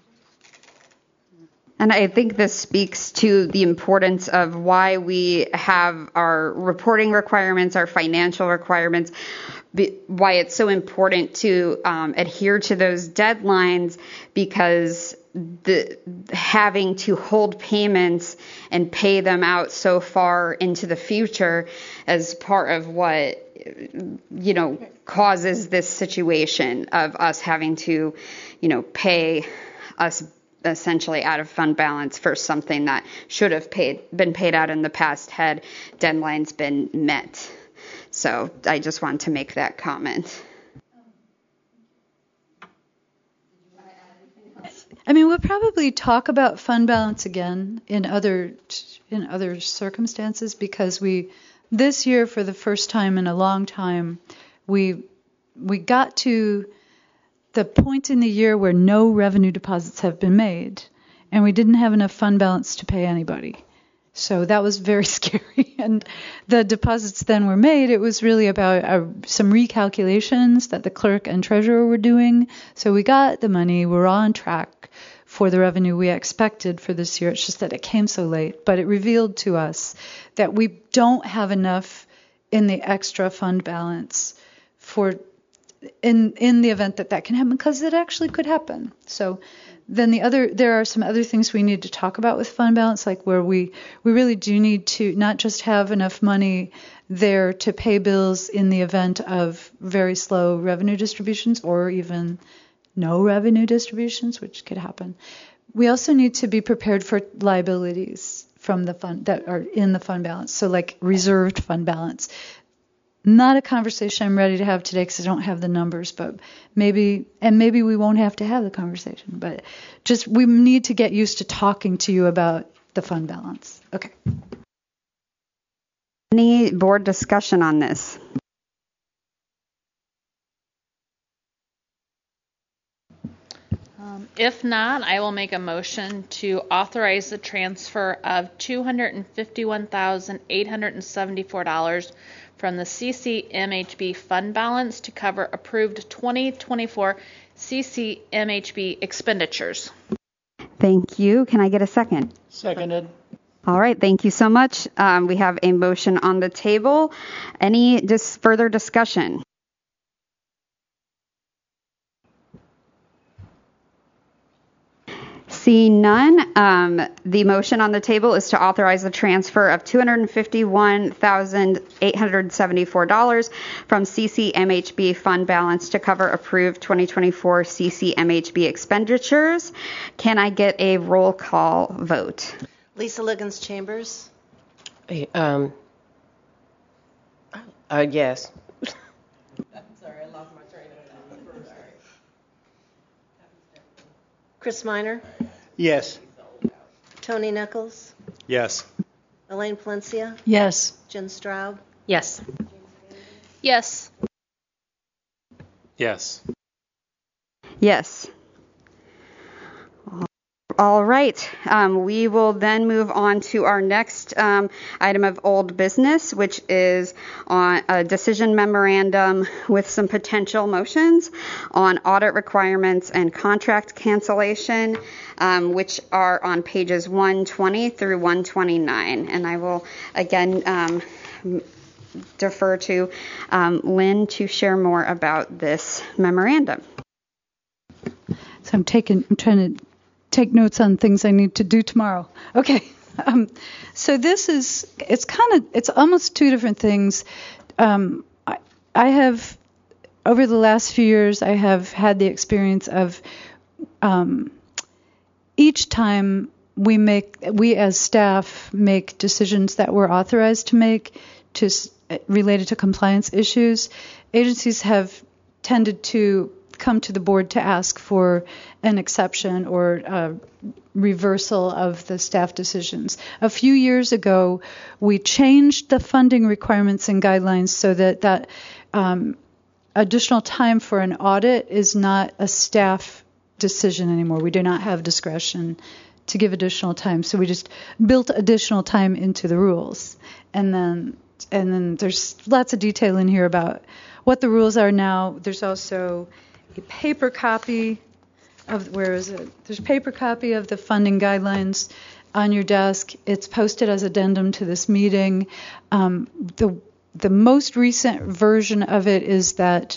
And I think this speaks to the importance of why we have our reporting requirements, our financial requirements, why it's so important to um, adhere to those deadlines, because the having to hold payments and pay them out so far into the future as part of what, you know, causes this situation of us having to, you know, pay us essentially out of fund balance for something that should have paid been paid out in the past had deadlines been met. So I just wanted to make that comment. I mean, we'll probably talk about fund balance again in other in other circumstances, because we this year, for the first time in a long time, we we got to the point in the year where no revenue deposits have been made, and we didn't have enough fund balance to pay anybody. So that was very scary. And the deposits then were made. It was really about uh, some recalculations that the clerk and treasurer were doing. So we got the money. We're on track for the revenue we expected for this year. It's just that it came so late. But it revealed to us that we don't have enough in the extra fund balance for in in the event that that can happen, because it actually could happen. So then the other, there are some other things we need to talk about with fund balance, like where we, we really do need to not just have enough money there to pay bills in the event of very slow revenue distributions or even no revenue distributions, which could happen. We also need to be prepared for liabilities from the fund that are in the fund balance. So like reserved fund balance. Not a conversation I'm ready to have today because I don't have the numbers, but maybe, and maybe we won't have to have the conversation, but just we need to get used to talking to you about the fund balance. Okay. Any board discussion on this? Um, if not, I will make a motion to authorize the transfer of two hundred fifty-one thousand eight hundred seventy-four dollars from the C C M H B fund balance to cover approved twenty twenty-four C C M H B expenditures. Thank you. Can I get a second? Seconded. All right, thank you so much. Um, we have a motion on the table. Any dis- further discussion? Seeing none, um, the motion on the table is to authorize the transfer of two hundred fifty-one thousand eight hundred seventy-four dollars from C C M H B fund balance to cover approved twenty twenty-four C C M H B expenditures. Can I get a roll call vote? Lisa Liggins Chambers. Hey, Um, uh, yes. Chris Minor. Yes. Tony Nichols. Yes. Elaine Palencia. Yes. Jen Straub. Yes. Yes. Yes. Yes. All right. Um, we will then move on to our next um, item of old business, which is on a decision memorandum with some potential motions on audit requirements and contract cancellation, um, which are on pages one twenty through one twenty-nine. And I will again um, defer to um, Lynn to share more about this memorandum. So I'm taking, I'm trying to take notes on things I need to do tomorrow. Okay. Um, so this is, it's kind of, it's almost two different things. Um, I, I have, over the last few years, I have had the experience of um, each time we make, we as staff make decisions that we're authorized to make to related to compliance issues, agencies have tended to come to the board to ask for an exception or a reversal of the staff decisions. A few years ago, we changed the funding requirements and guidelines so that that um, additional time for an audit is not a staff decision anymore. We do not have discretion to give additional time, so we just built additional time into the rules. And then, and then there's lots of detail in here about what the rules are now. There's also a paper copy of, where is it? There's a paper copy of the funding guidelines on your desk. It's posted as addendum to this meeting. Um, the the most recent version of it is that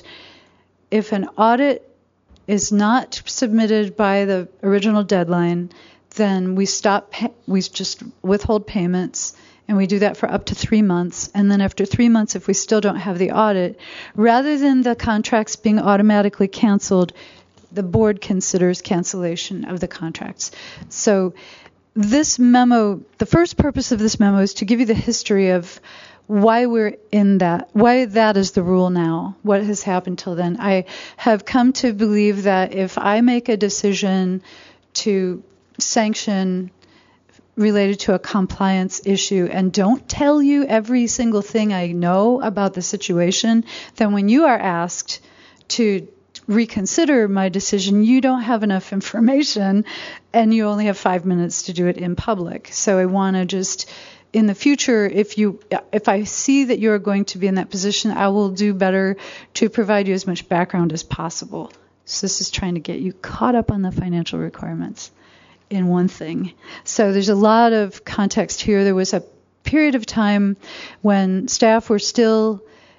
if an audit is not submitted by the original deadline, then we stop, pay, we just withhold payments. And we do that for up to three months. And then after three months, if we still don't have the audit, rather than the contracts being automatically canceled, the board considers cancellation of the contracts. So this memo, the first purpose of this memo is to give you the history of why we're in that, why that is the rule now, what has happened till then. I have come to believe that if I make a decision to sanction related to a compliance issue and don't tell you every single thing I know about the situation, then when you are asked to reconsider my decision, you don't have enough information and you only have five minutes to do it in public. So I want to just, in the future, if you, if I see that you're going to be in that position, I will do better to provide you as much background as possible. So this is trying to get you caught up on the financial requirements in one thing. So there's a lot of context here. There was a period of time when staff were still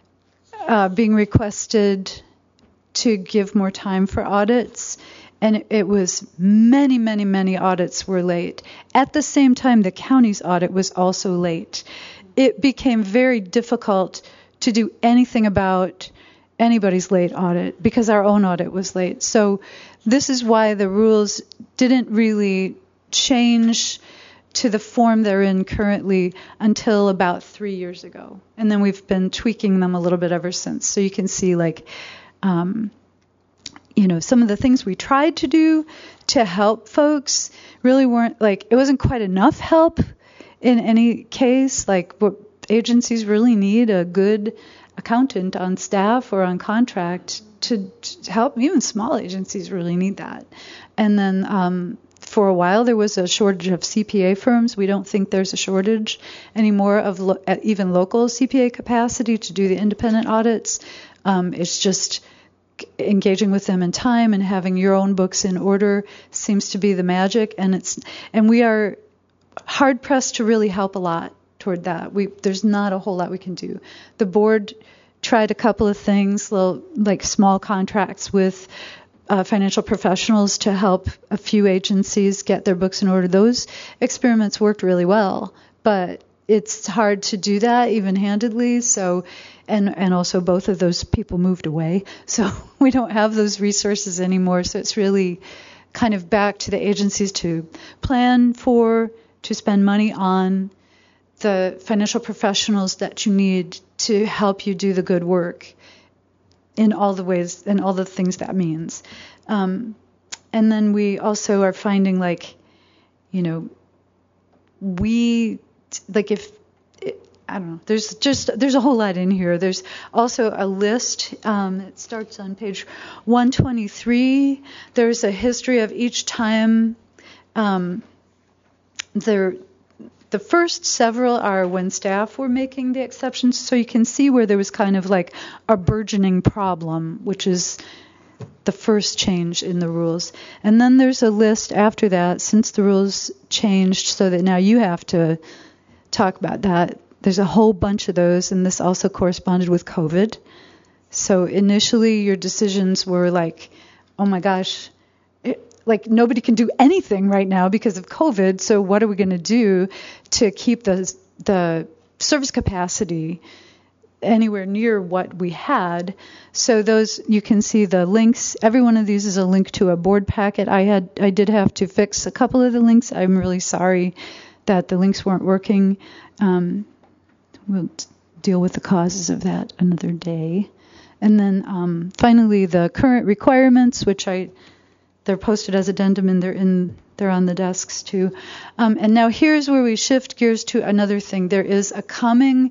uh, being requested to give more time for audits, and it, it was many, many, many audits were late. At the same time, the county's audit was also late. It became very difficult to do anything about anybody's late audit because our own audit was late. So this is why the rules didn't really change to the form they're in currently until about three years ago. And then we've been tweaking them a little bit ever since. So you can see, like, um, you know, some of the things we tried to do to help folks really weren't, like, it wasn't quite enough help in any case. Like, what agencies really need a good accountant on staff or on contract to, to help. Even small agencies really need that. And then um, for a while there was a shortage of C P A firms. We don't think there's a shortage anymore of lo- even local C P A capacity to do the independent audits. Um, it's just engaging with them in time and having your own books in order seems to be the magic, and it's and we are hard pressed to really help a lot toward that. We there's not a whole lot we can do. The board tried a couple of things, little like small contracts with uh, financial professionals to help a few agencies get their books in order. Those experiments worked really well, but it's hard to do that even-handedly. So, and and also both of those people moved away, so we don't have those resources anymore. So it's really kind of back to the agencies to plan for, to spend money on the financial professionals that you need to help you do the good work in all the ways and all the things that means. Um, and then we also are finding, like, you know, we like if I don't know, there's just there's a whole lot in here. There's also a list. Um, it starts on page one twenty-three. There's a history of each time. Um, there, the first several are when staff were making the exceptions, so you can see where there was kind of like a burgeoning problem, which is the first change in the rules. And then there's a list after that, since the rules changed so that now you have to talk about that. There's a whole bunch of those, and this also corresponded with COVID. So initially your decisions were like, oh my gosh, it, like nobody can do anything right now because of COVID, so what are we going to do to keep the the service capacity anywhere near what we had? So those, you can see the links. Every one of these is a link to a board packet. I had I did have to fix a couple of the links. I'm really sorry that the links weren't working. Um, we'll t- deal with the causes of that another day. And then um, finally, the current requirements, which I they're posted as addendum and they're in they're on the desks too. Um, and now here's where we shift gears to another thing. There is a coming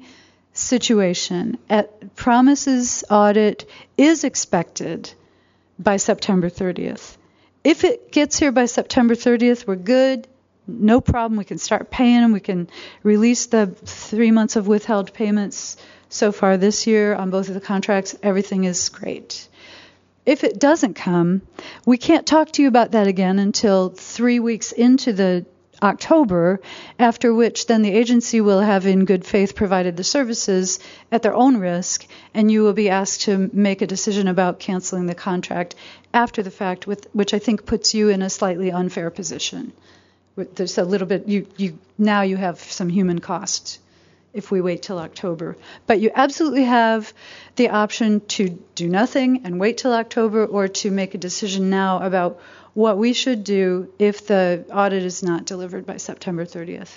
situation. At Promises audit is expected by September thirtieth. If it gets here by September thirtieth, we're good. No problem. We can start paying them. We can release the three months of withheld payments so far this year on both of the contracts. Everything is great. If it doesn't come, we can't talk to you about that again until three weeks into the October, after which then the agency will have in good faith provided the services at their own risk, and you will be asked to make a decision about canceling the contract after the fact, with, which I think puts you in a slightly unfair position. There's a little bit, you, you now you have some human cost if we wait till October. But you absolutely have the option to do nothing and wait till October, or to make a decision now about what we should do if the audit is not delivered by September thirtieth.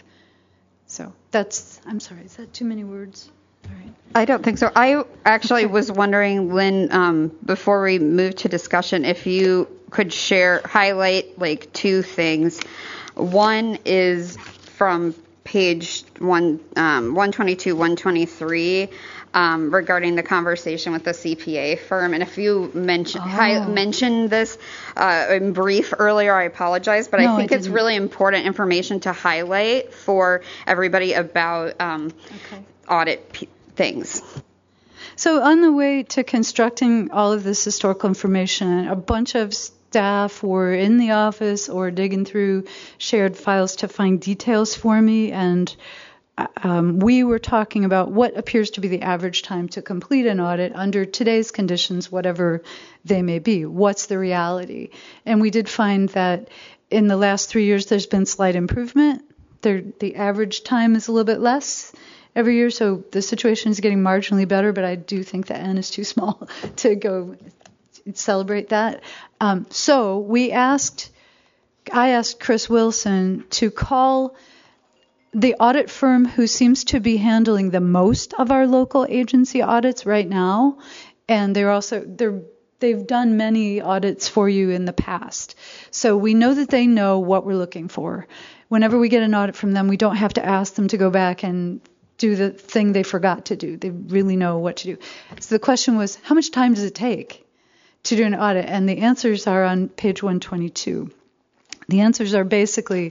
So that's, I'm sorry, is that too many words? All right. I don't think so. I actually was wondering, Lynn, um, before we move to discussion, if you could share, highlight like two things. One is from page one, um, one twenty-two, one twenty-three, um, regarding the conversation with the C P A firm. And if you mention, oh. hi, mentioned this uh, in brief earlier, I apologize, but no, I think I it's didn't. really important information to highlight for everybody about um, okay. audit p- things. So on the way to constructing all of this historical information, a bunch of staff were in the office or digging through shared files to find details for me, and um, we were talking about what appears to be the average time to complete an audit under today's conditions, whatever they may be. What's the reality? And we did find that in the last three years there's been slight improvement. There, the average time is a little bit less every year, so the situation is getting marginally better, but I do think the N is too small to go celebrate that. Um, so we asked, I asked Chris Wilson to call the audit firm who seems to be handling the most of our local agency audits right now, and they're also they're they've done many audits for you in the past. So we know that they know what we're looking for. Whenever we get an audit from them, we don't have to ask them to go back and do the thing they forgot to do. They really know what to do. So the question was, how much time does it take to do an audit? And the answers are on page one twenty-two. The answers are basically,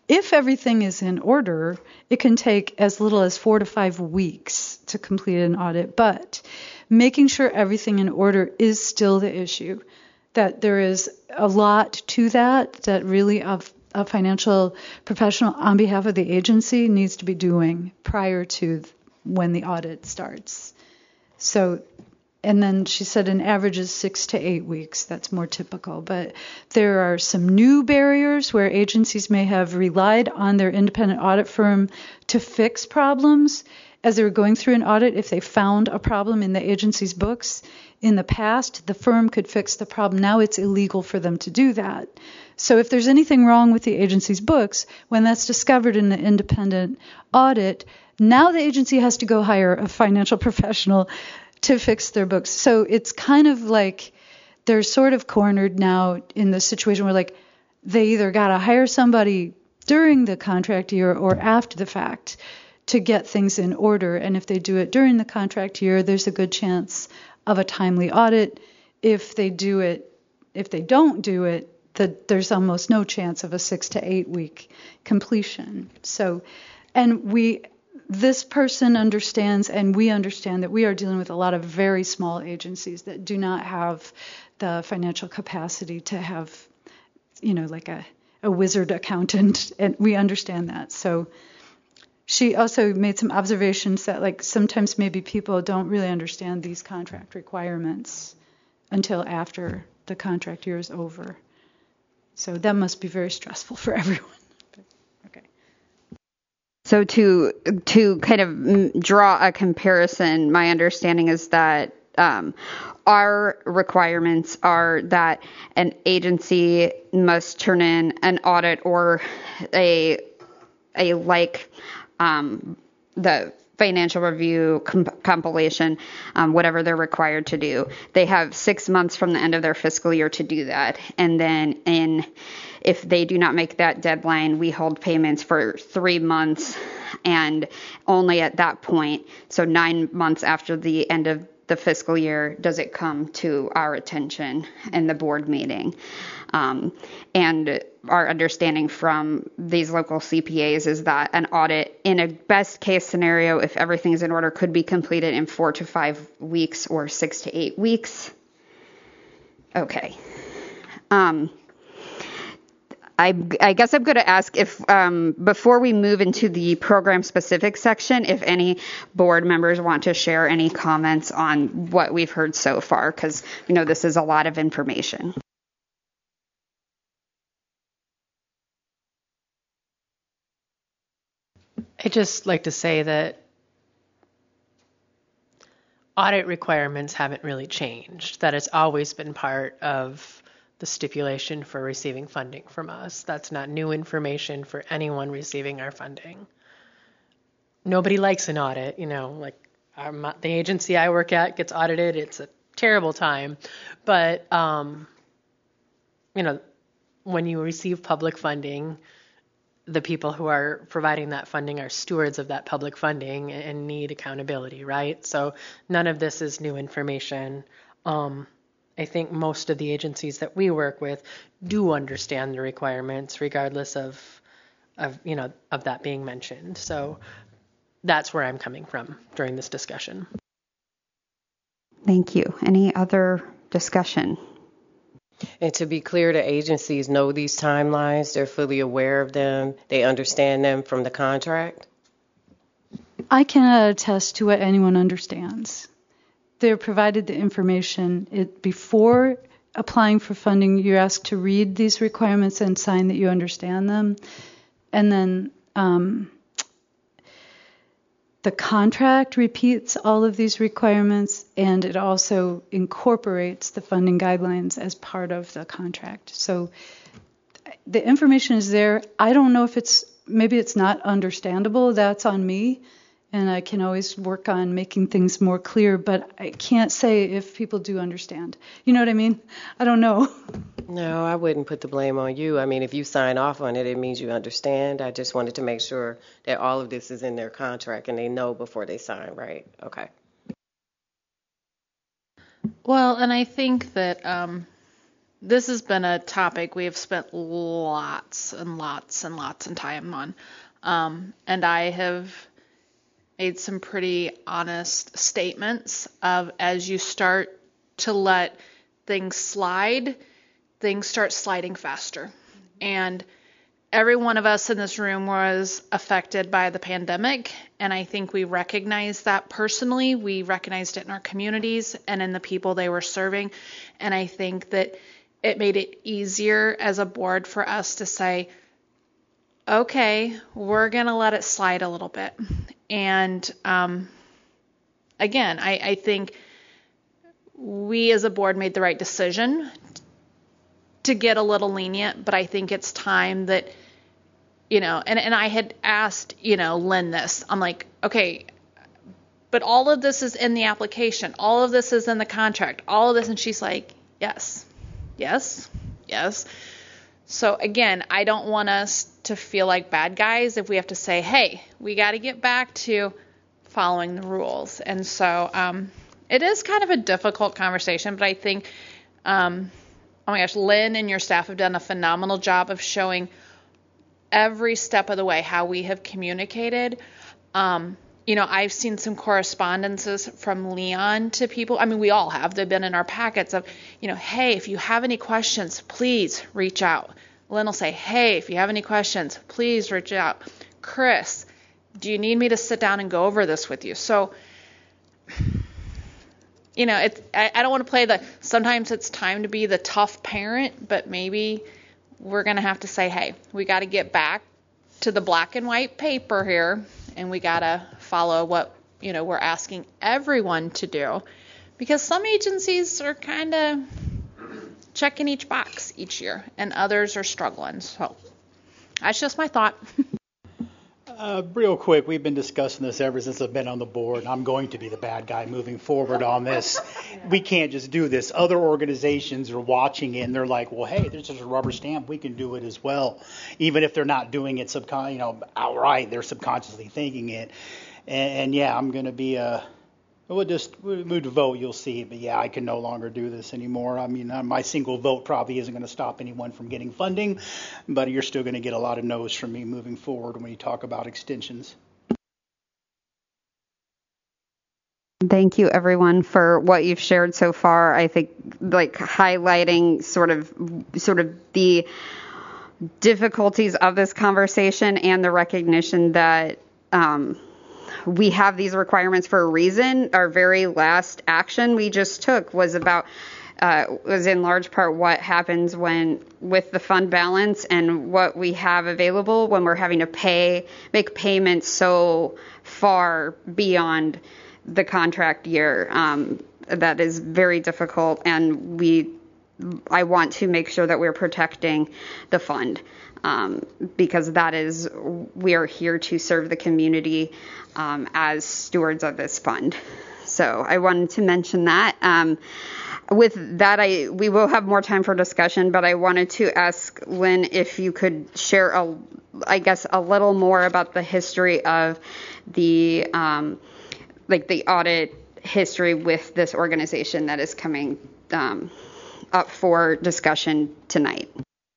if everything is in order, it can take as little as four to five weeks to complete an audit. But making sure everything in order is still the issue. That there is a lot to that, that really a, a financial professional on behalf of the agency needs to be doing prior to when the audit starts. So, and then she said an average is six to eight weeks. That's more typical. But there are some new barriers where agencies may have relied on their independent audit firm to fix problems as they were going through an audit. If they found a problem in the agency's books in the past, the firm could fix the problem. Now it's illegal for them to do that. So if there's anything wrong with the agency's books, when that's discovered in the independent audit, now the agency has to go hire a financial professional to fix their books. So it's kind of like they're sort of cornered now in the situation where, like, they either got to hire somebody during the contract year or after the fact to get things in order. And if they do it during the contract year, there's a good chance of a timely audit. If they do it, if they don't do it, that there's almost no chance of a six to eight week completion. So, and we, this person understands, and we understand that we are dealing with a lot of very small agencies that do not have the financial capacity to have, you know, like a, a wizard accountant, and we understand that. So she also made some observations that, like, sometimes maybe people don't really understand these contract requirements until after the contract year is over. So that must be very stressful for everyone. Okay. So to to kind of draw a comparison, my understanding is that um, our requirements are that an agency must turn in an audit or a a like um, the financial review comp- compilation, um, whatever they're required to do. They have six months from the end of their fiscal year to do that. And then in, if they do not make that deadline, we hold payments for three months and only at that point, so nine months after the end of the fiscal year, does it come to our attention in the board meeting. Um, and our understanding from these local C P As is that an audit, in a best case scenario, if everything is in order, could be completed in four to five weeks or six to eight weeks. Okay. Um, I, I guess I'm going to ask if, um, before we move into the program specific section, if any board members want to share any comments on what we've heard so far, because, you know, this is a lot of information. I'd just like to say that audit requirements haven't really changed, that it's always been part of the stipulation for receiving funding from us. That's not new information for anyone receiving our funding. Nobody likes an audit, you know, like our, the agency I work at gets audited. It's a terrible time. But, um, you know, when you receive public funding, the people who are providing that funding are stewards of that public funding and need accountability, right? So none of this is new information. Um, I think most of the agencies that we work with do understand the requirements, regardless of, of you know, of that being mentioned. So that's where I'm coming from during this discussion. Thank you. Any other discussion? And to be clear, the agencies know these timelines. They're fully aware of them. They understand them from the contract. I cannot attest to what anyone understands. They're provided the information. It, before applying for funding, you're asked to read these requirements and sign that you understand them. And then um, the contract repeats all of these requirements, and it also incorporates the funding guidelines as part of the contract. So the information is there. I don't know if it's, maybe it's not understandable. That's on me. And I can always work on making things more clear, but I can't say if people do understand. You know what I mean? I don't know. No, I wouldn't put the blame on you. I mean, if you sign off on it, it means you understand. I just wanted to make sure that all of this is in their contract and they know before they sign, right? Okay. Well, and I think that um, this has been a topic we have spent lots and lots and lots of time on. Um, and I have made some pretty honest statements of as you start to let things slide, things start sliding faster. And every one of us in this room was affected by the pandemic, and I think we recognized that personally. We recognized it in our communities and in the people they were serving, and I think that it made it easier as a board for us to say, okay, we're going to let it slide a little bit. And um, again, I, I think we as a board made the right decision to get a little lenient, but I think it's time that, you know, and, and I had asked, you know, Lynn this. I'm like, okay, but all of this is in the application. All of this is in the contract. All of this. And she's like, yes, yes, yes. So again, I don't want us to feel like bad guys if we have to say, hey, we got to get back to following the rules. And so um, it is kind of a difficult conversation, but I think, um, oh my gosh, Lynn and your staff have done a phenomenal job of showing every step of the way how we have communicated. Um, you know, I've seen some correspondences from Leon to people. I mean, we all have. They've been in our packets of, you know, hey, if you have any questions, please reach out. Lynn will say, hey, if you have any questions, please reach out. Chris, do you need me to sit down and go over this with you? So, you know, it's, I, I don't want to play the, sometimes it's time to be the tough parent, but maybe we're going to have to say, hey, we got to get back to the black and white paper here, and we got to follow what, you know, we're asking everyone to do, because some agencies are kind of checking each box each year, and others are struggling. So that's just my thought. Uh, real quick, we've been discussing this ever since I've been on the board. I'm going to be the bad guy moving forward on this. We can't just do this. Other organizations are watching it, and they're like, well, hey, there's just a rubber stamp. We can do it as well. Even if they're not doing it subcon- you know, outright, they're subconsciously thinking it. And, and yeah, I'm going to be a We'll just we'll move to vote. You'll see. But yeah, I can no longer do this anymore. I mean, uh, my single vote probably isn't going to stop anyone from getting funding, but you're still going to get a lot of no's from me moving forward when you talk about extensions. Thank you, everyone, for what you've shared so far. I think like highlighting sort of sort of the difficulties of this conversation and the recognition that um, we have these requirements for a reason. Our very last action we just took was about uh, was in large part what happens when with the fund balance and what we have available when we're having to pay make payments so far beyond the contract year. Um, that is very difficult, and we I want to make sure that we're protecting the fund. Um, because that is, we are here to serve the community um, as stewards of this fund. So I wanted to mention that. Um, with that, I we will have more time for discussion, but I wanted to ask Lynn if you could share, a, I guess, a little more about the history of the, um, like the audit history with this organization that is coming um, up for discussion tonight.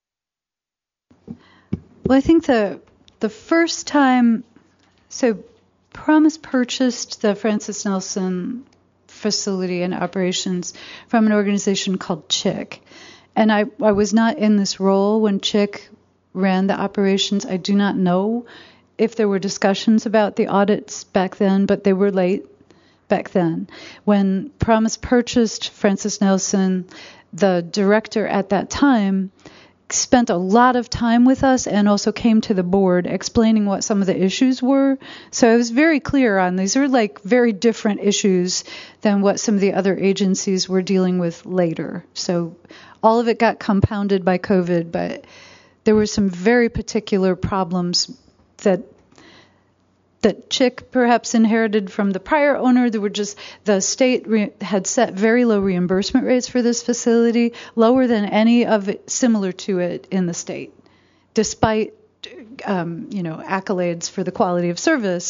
Well, I think the the first time, so Promise purchased the Francis Nelson facility and operations from an organization called Chick. And I, I was not in this role when Chick ran the operations. I do not know if there were discussions about the audits back then, but they were late back then. When Promise purchased Francis Nelson, the director at that time spent a lot of time with us and also came to the board explaining what some of the issues were. So I was very clear on these are like very different issues than what some of the other agencies were dealing with later. So all of it got compounded by COVID, but there were some very particular problems that that Chick perhaps inherited from the prior owner. There were just, the state re- had set very low reimbursement rates for this facility, lower than any of it similar to it in the state, despite, um, you know, accolades for the quality of service.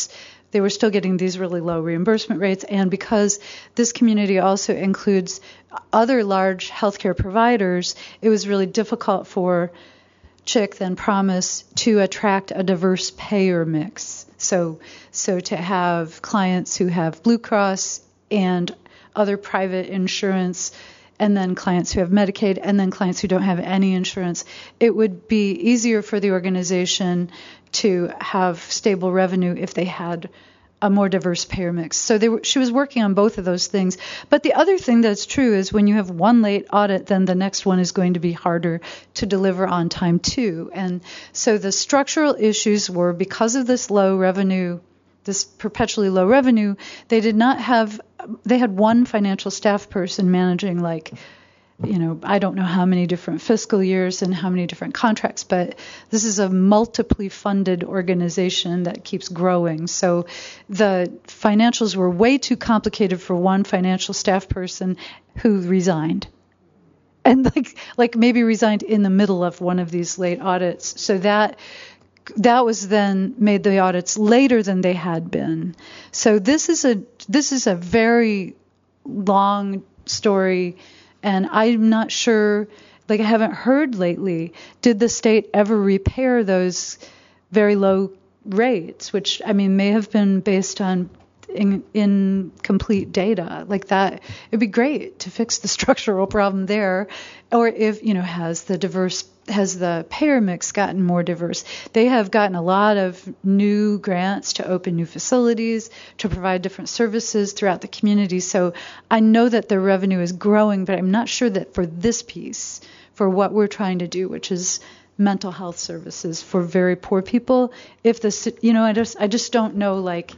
they were still getting these really low reimbursement rates. And because this community also includes other large healthcare providers, it was really difficult for CHIC, then Promise, to attract a diverse payer mix. So, so to have clients who have Blue Cross and other private insurance, and then clients who have Medicaid, and then clients who don't have any insurance, it would be easier for the organization to have stable revenue if they had a more diverse payer mix. So they were, she was working on both of those things. But the other thing that's true is when you have one late audit, then the next one is going to be harder to deliver on time too. And so the structural issues were because of this low revenue, this perpetually low revenue, they did not have, they had one financial staff person managing like, you know, I don't know how many different fiscal years and how many different contracts, but this is a multiply funded organization that keeps growing. So the financials were way too complicated for one financial staff person who resigned. And like like maybe resigned in the middle of one of these late audits. So that that was then made the audits later than they had been. So this is a this is a very long story. And I'm not sure, like I haven't heard lately, did the state ever repair those very low rates, which, I mean, may have been based on in, incomplete data like that? It'd be great to fix the structural problem there. Or if, you know, has the diverse, has the payer mix gotten more diverse? They have gotten a lot of new grants to open new facilities, to provide different services throughout the community. So I know that their revenue is growing, but I'm not sure that for this piece, for what we're trying to do, which is mental health services for very poor people, if the, you know, I just, I just don't know, like,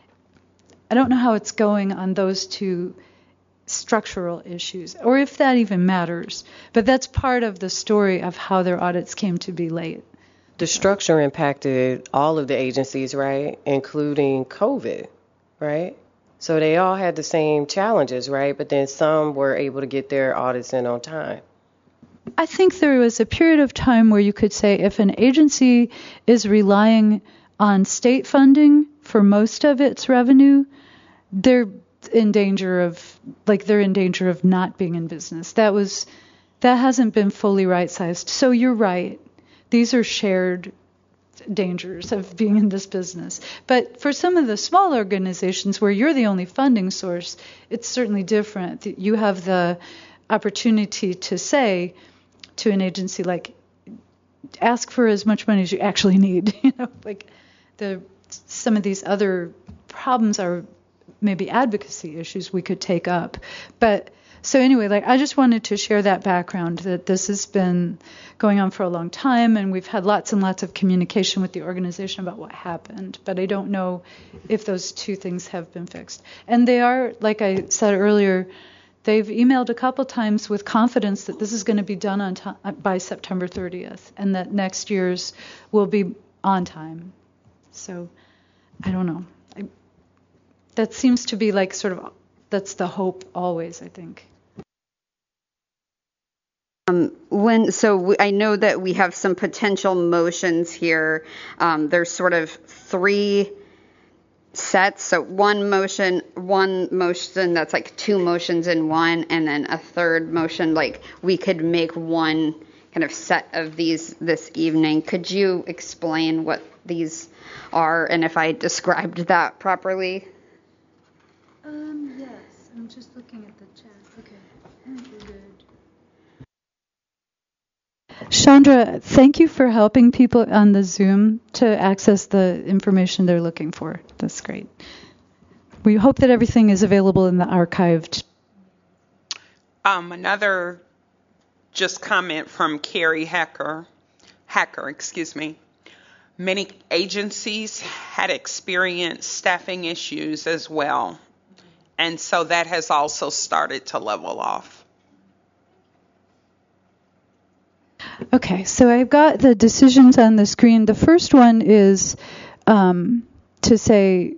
I don't know how it's going on those two structural issues, or if that even matters. But that's part of the story of how their audits came to be late. The structure impacted all of the agencies, right, including COVID, right? So they all had the same challenges, right? But then some were able to get their audits in on time. I think there was a period of time where you could say if an agency is relying on state funding for most of its revenue, they're in danger of, like, they're in danger of not being in business. That was, that hasn't been fully right-sized. So you're right. These are shared dangers of being in this business. But for some of the small organizations where you're the only funding source, it's certainly different. You have the opportunity to say to an agency, like, ask for as much money as you actually need. You know, like the some of these other problems are maybe advocacy issues we could take up. But so anyway, like I just wanted to share that background, that this has been going on for a long time, and we've had lots and lots of communication with the organization about what happened. But I don't know if those two things have been fixed. And they are, like I said earlier, they've emailed a couple times with confidence that this is going to be done on time by September thirtieth, and that next year's will be on time. So I don't know. I, that seems to be like sort of, that's the hope always, I think. Um, when so we, I know that we have some potential motions here. Um, there's sort of three sets. So one motion, one motion that's like two motions in one, and then a third motion. Like we could make one kind of set of these this evening. Could you explain what these are, and if I described that properly? Um, yes, I'm just looking at the chat. Okay. Chandra, thank you for helping people on the Zoom to access the information they're looking for. That's great. We hope that everything is available in the archived. Um, another just comment from Carrie Hacker, Hacker, excuse me. Many agencies had experienced staffing issues as well. And so that has also started to level off. Okay, so I've got the decisions on the screen. The first one is um, to say,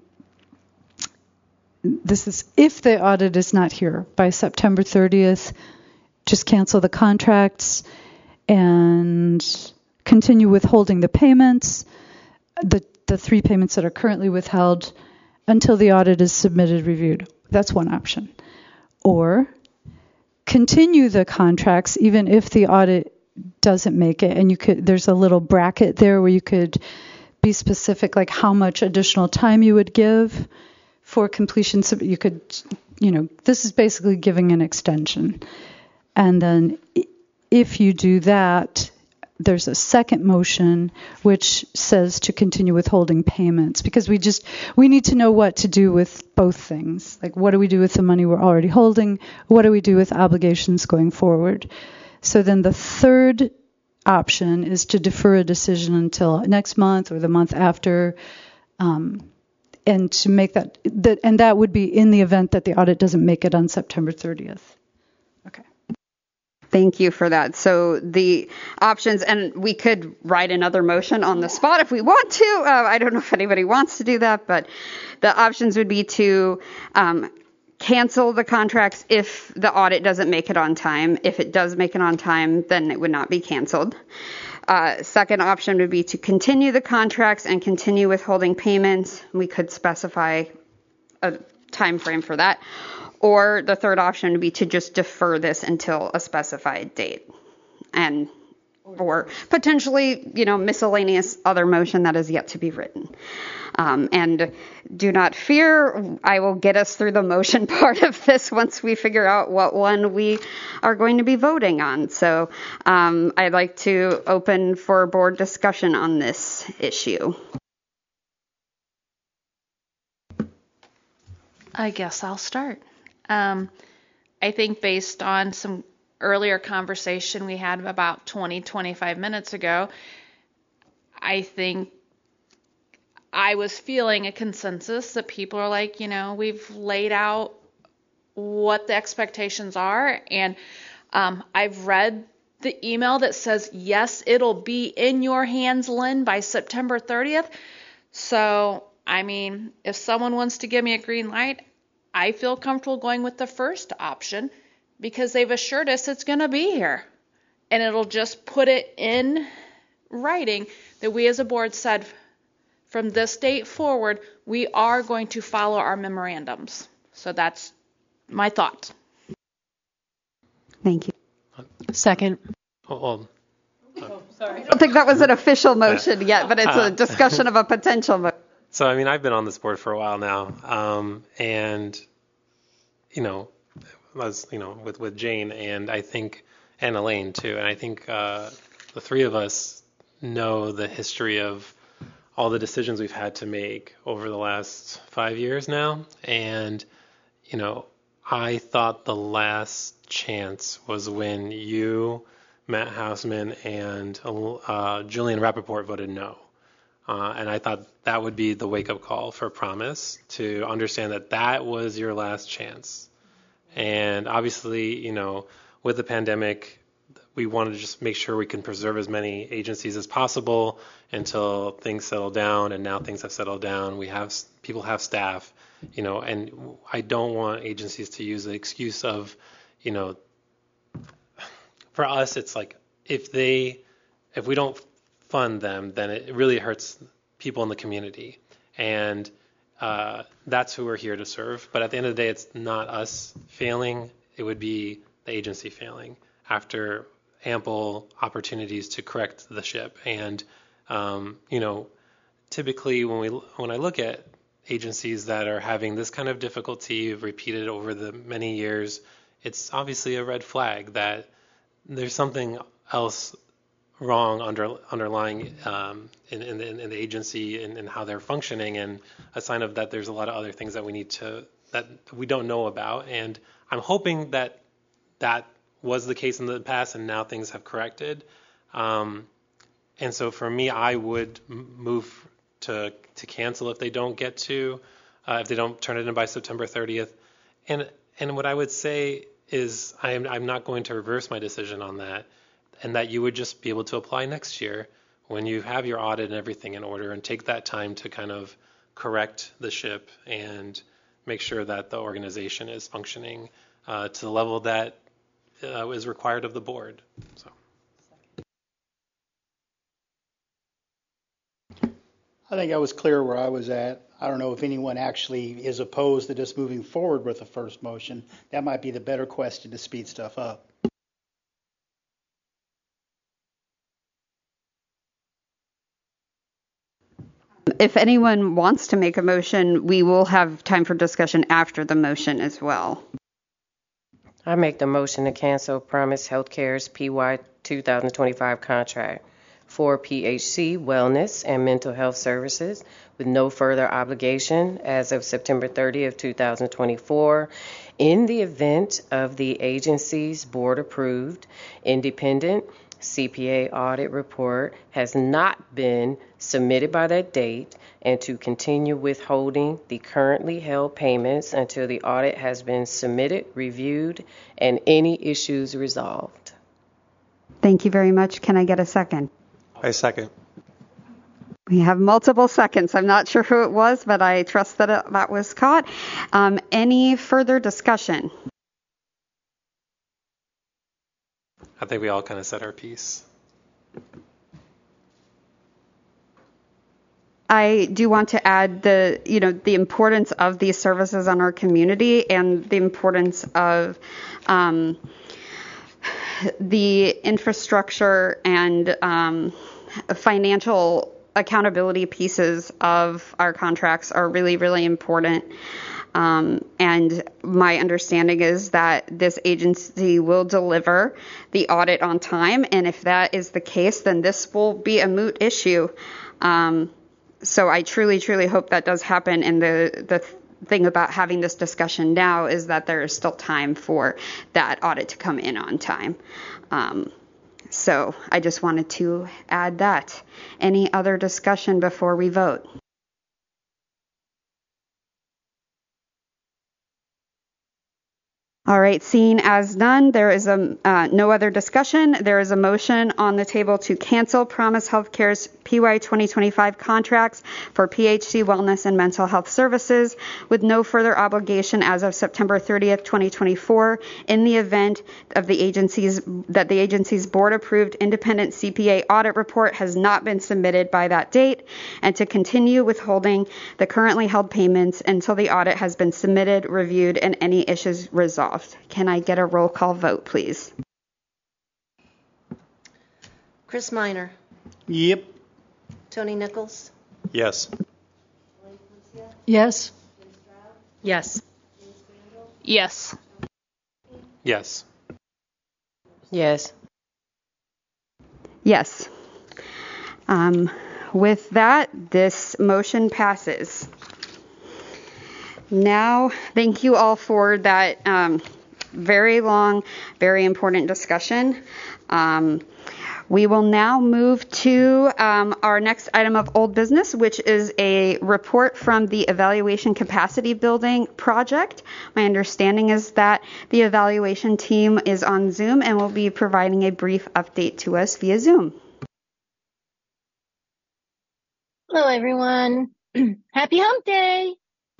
this is if the audit is not here by September thirtieth, just cancel the contracts and continue withholding the payments, the, the three payments that are currently withheld, until the audit is submitted, reviewed. That's one option. Or continue the contracts even if the audit doesn't make it, and you could, there's a little bracket there where you could be specific, like how much additional time you would give for completion. So you could, you know, this is basically giving an extension. And then if you do that, there's a second motion which says to continue withholding payments, because we just, we need to know what to do with both things. Like, what do we do with the money we're already holding? What do we do with obligations going forward? So then the third option is to defer a decision until next month or the month after, um, and to make that, that, and that would be in the event that the audit doesn't make it on September thirtieth. Okay. Thank you for that. So the options, and we could write another motion on the spot if we want to. Uh, I don't know if anybody wants to do that, but the options would be to um, cancel the contracts if the audit doesn't make it on time. If it does make it on time, then it would not be canceled. Uh, second option would be to continue the contracts and continue withholding payments. We could specify a time frame for that. Or the third option would be to just defer this until a specified date. And or potentially, you know, miscellaneous other motion that is yet to be written. Um, and do not fear, I will get us through the motion part of this once we figure out what one we are going to be voting on. So um, I'd like to open for board discussion on this issue. I guess I'll start. Um, I think based on some earlier conversation we had about twenty, twenty-five minutes ago, I think I was feeling a consensus that people are like, you know, we've laid out what the expectations are. And um, I've read the email that says, yes, it'll be in your hands, Lynn, by September thirtieth. So, I mean, if someone wants to give me a green light, I feel comfortable going with the first option because they've assured us it's going to be here. And it'll just put it in writing that we as a board said from this date forward, we are going to follow our memorandums. So that's my thought. Thank you. Second. Oh, well, oh, sorry. I don't think that was an official motion yet, but it's a discussion of a potential motion. So, I mean, I've been on this board for a while now, um, and, you know, I was, you know, with, with Jane, and I think, and Elaine, too, and I think uh, the three of us know the history of all the decisions we've had to make over the last five years now, and, you know, I thought the last chance was when you, Matt Hausman, and uh, Julian Rappaport voted no. Uh, and I thought that would be the wake-up call for Promise, to understand that that was your last chance. And obviously, you know, with the pandemic, we wanted to just make sure we can preserve as many agencies as possible until things settle down. And now things have settled down. We have people have staff, you know, and I don't want agencies to use the excuse of, you know, for us, it's like if they, if we don't fund them, then it really hurts people in the community. And uh, that's who we're here to serve. But at the end of the day, it's not us failing. It would be the agency failing after ample opportunities to correct the ship. And, um, you know, typically when we when I look at agencies that are having this kind of difficulty repeated over the many years, it's obviously a red flag that there's something else wrong under, underlying um, in, in, the, in the agency and, and how they're functioning, and a sign of that there's a lot of other things that we need to, that we don't know about. And I'm hoping that that was the case in the past and now things have corrected. Um, and so for me, I would move to to cancel if they don't get to, uh, if they don't turn it in by September thirtieth. And and what I would say is I'm I'm not going to reverse my decision on that, and that you would just be able to apply next year when you have your audit and everything in order, and take that time to kind of correct the ship and make sure that the organization is functioning uh, to the level that uh, is required of the board. So. I think I was clear where I was at. I don't know if anyone actually is opposed to just moving forward with the first motion. That might be the better question to speed stuff up. If anyone wants to make a motion, we will have time for discussion after the motion as well. I make the motion to cancel Promise Healthcare's P Y twenty twenty-five contract for P H C Wellness and Mental Health Services with no further obligation as of September thirtieth, twenty twenty-four, in the event of the agency's board-approved independent C P A audit report has not been submitted by that date, and to continue withholding the currently held payments until the audit has been submitted, reviewed, and any issues resolved. Thank you very much. Can I get a second? I second. We have multiple seconds. I'm not sure who it was, but I trust that it, that was caught. Um, any further discussion? I think we all kind of said our piece. I do want to add the, you know, the importance of these services on our community and the importance of um, the infrastructure and um, financial accountability pieces of our contracts are really, really important. Um, and my understanding is that this agency will deliver the audit on time. And if that is the case, then this will be a moot issue. Um, so I truly, truly hope that does happen. And the, the thing about having this discussion now is that there is still time for that audit to come in on time. Um, so I just wanted to add that. Any other discussion before we vote? All right, seeing as none, there is a, uh, no other discussion. There is a motion on the table to cancel Promise Healthcare's P Y twenty twenty-five contracts for P H C Wellness and Mental Health Services with no further obligation as of September thirtieth, twenty twenty-four, in the event of the agency's that the agency's board-approved independent C P A audit report has not been submitted by that date, and to continue withholding the currently held payments until the audit has been submitted, reviewed, and any issues resolved. Can I get a roll call vote, please? Chris Minor, Yep. Tony Nichols, Yes. Yes. Yes. Yes. Yes. Yes. Yes. Um, with that, this motion passes. Now, thank you all for that um, very long, very important discussion. Um, we will now move to um, our next item of old business, which is a report from the Evaluation Capacity Building Project. My understanding is that the evaluation team is on Zoom and will be providing a brief update to us via Zoom. Hello, everyone. Happy Hump Day.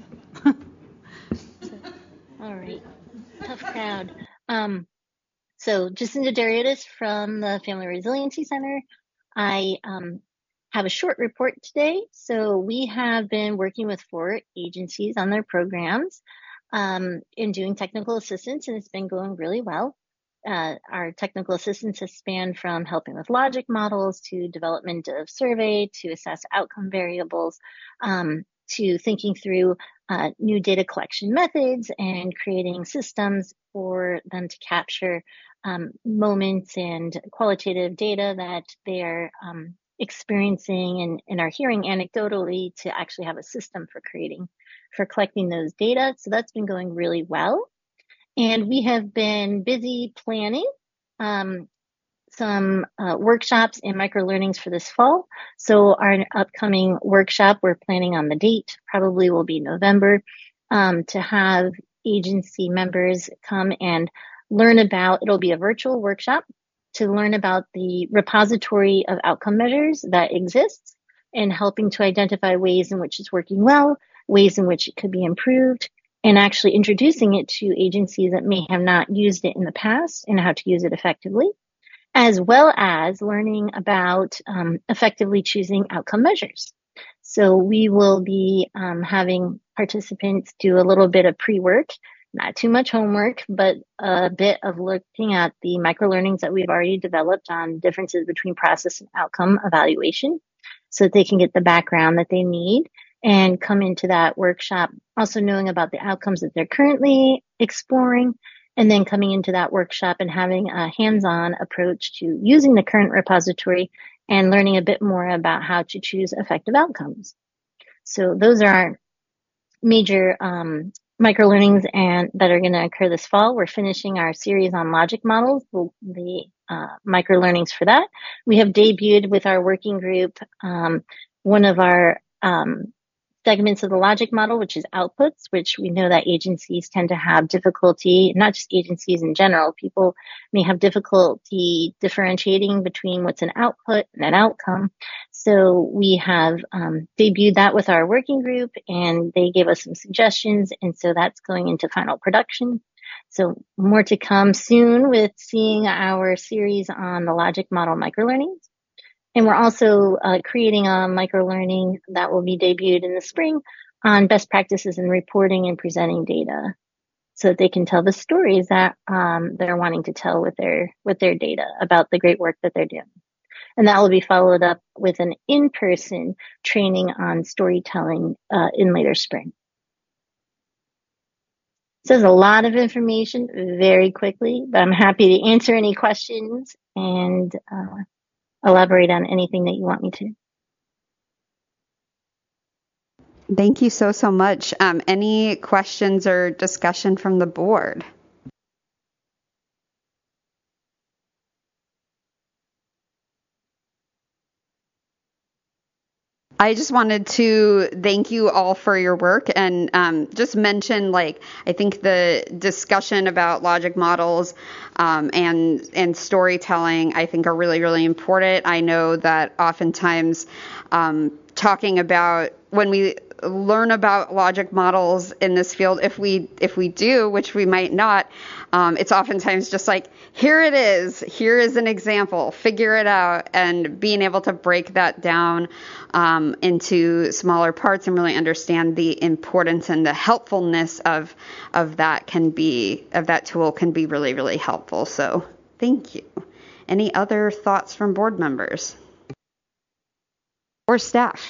All right. Tough crowd. Um, so Jacinda Derrietis from the Family Resiliency Center. I um, have a short report today. So we have been working with four agencies on their programs um, in doing technical assistance, and it's been going really well. Uh, our technical assistance has spanned from helping with logic models to development of survey to assess outcome variables, um, to thinking through uh, new data collection methods and creating systems for them to capture um, moments and qualitative data that they're um, experiencing and, and are hearing anecdotally to actually have a system for creating, for collecting those data. So that's been going really well. And we have been busy planning um, some uh, workshops and microlearnings for this fall. So our upcoming workshop, we're planning on the date, probably will be November, um, to have agency members come and learn about, it'll be a virtual workshop to learn about the repository of outcome measures that exists and helping to identify ways in which it's working well, ways in which it could be improved, and actually introducing it to agencies that may have not used it in the past and how to use it effectively, as well as learning about um, effectively choosing outcome measures. So we will be um, having participants do a little bit of pre-work, not too much homework, but a bit of looking at the microlearnings that we've already developed on differences between process and outcome evaluation so that they can get the background that they need and come into that workshop also knowing about the outcomes that they're currently exploring, and then coming into that workshop and having a hands-on approach to using the current repository and learning a bit more about how to choose effective outcomes. So those are our major um, microlearnings and that are going to occur this fall. We're finishing our series on logic models, the, the uh, microlearnings for that. We have debuted with our working group um, one of our um, segments of the logic model, which is outputs, which we know that agencies tend to have difficulty, not just agencies in general, people may have difficulty differentiating between what's an output and an outcome. So we have um, debuted that with our working group, and they gave us some suggestions, and so that's going into final production. So more to come soon with seeing our series on the logic model microlearnings. And we're also uh, creating a microlearning that will be debuted in the spring on best practices in reporting and presenting data so that they can tell the stories that um, they're wanting to tell with their with their data about the great work that they're doing. And that will be followed up with an in-person training on storytelling uh, in later spring. So there's a lot of information very quickly, but I'm happy to answer any questions and uh, elaborate on anything that you want me to. Thank you so, so much. Um, any questions or discussion from the board? I just wanted to thank you all for your work and um, just mention, like, I think the discussion about logic models um, and and storytelling, I think, are really, really important. I know that oftentimes um, talking about when we learn about logic models in this field, if we if we do, which we might not, um, it's oftentimes just like, here it is, here is an example, figure it out, and being able to break that down um, into smaller parts and really understand the importance and the helpfulness of of that can be of that tool can be really, really helpful. So thank you. Any other thoughts from board members or staff?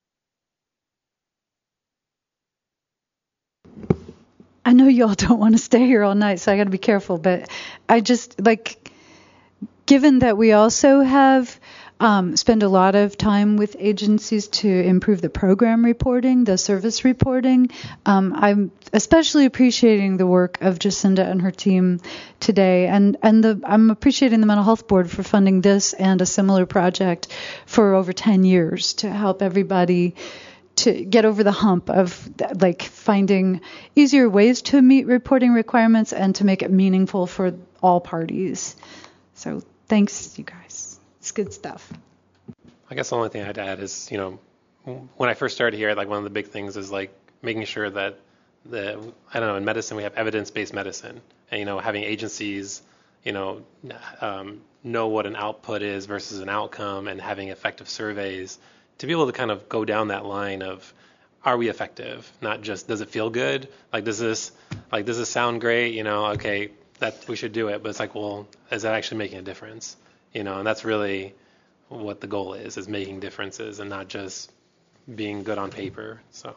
I know y'all don't want to stay here all night, so I got to be careful. But I just, like, given that we also have um, spend a lot of time with agencies to improve the program reporting, the service reporting, um, I'm especially appreciating the work of Jacinda and her team today. And, and the, I'm appreciating the Mental Health Board for funding this and a similar project for over ten years to help everybody to get over the hump of, like, finding easier ways to meet reporting requirements and to make it meaningful for all parties. So thanks, you guys. It's good stuff. I guess the only thing I'd add is, you know, when I first started here, like, one of the big things is, like, making sure that the, I don't know, in medicine we have evidence-based medicine, and, you know, having agencies, you know, um, know what an output is versus an outcome, and having effective surveys to be able to kind of go down that line of, are we effective? Not just, does it feel good? Like, does this, like, does this sound great? You know, okay, that we should do it. But it's like, well, is that actually making a difference? You know, and that's really what the goal is, is making differences and not just being good on paper. So.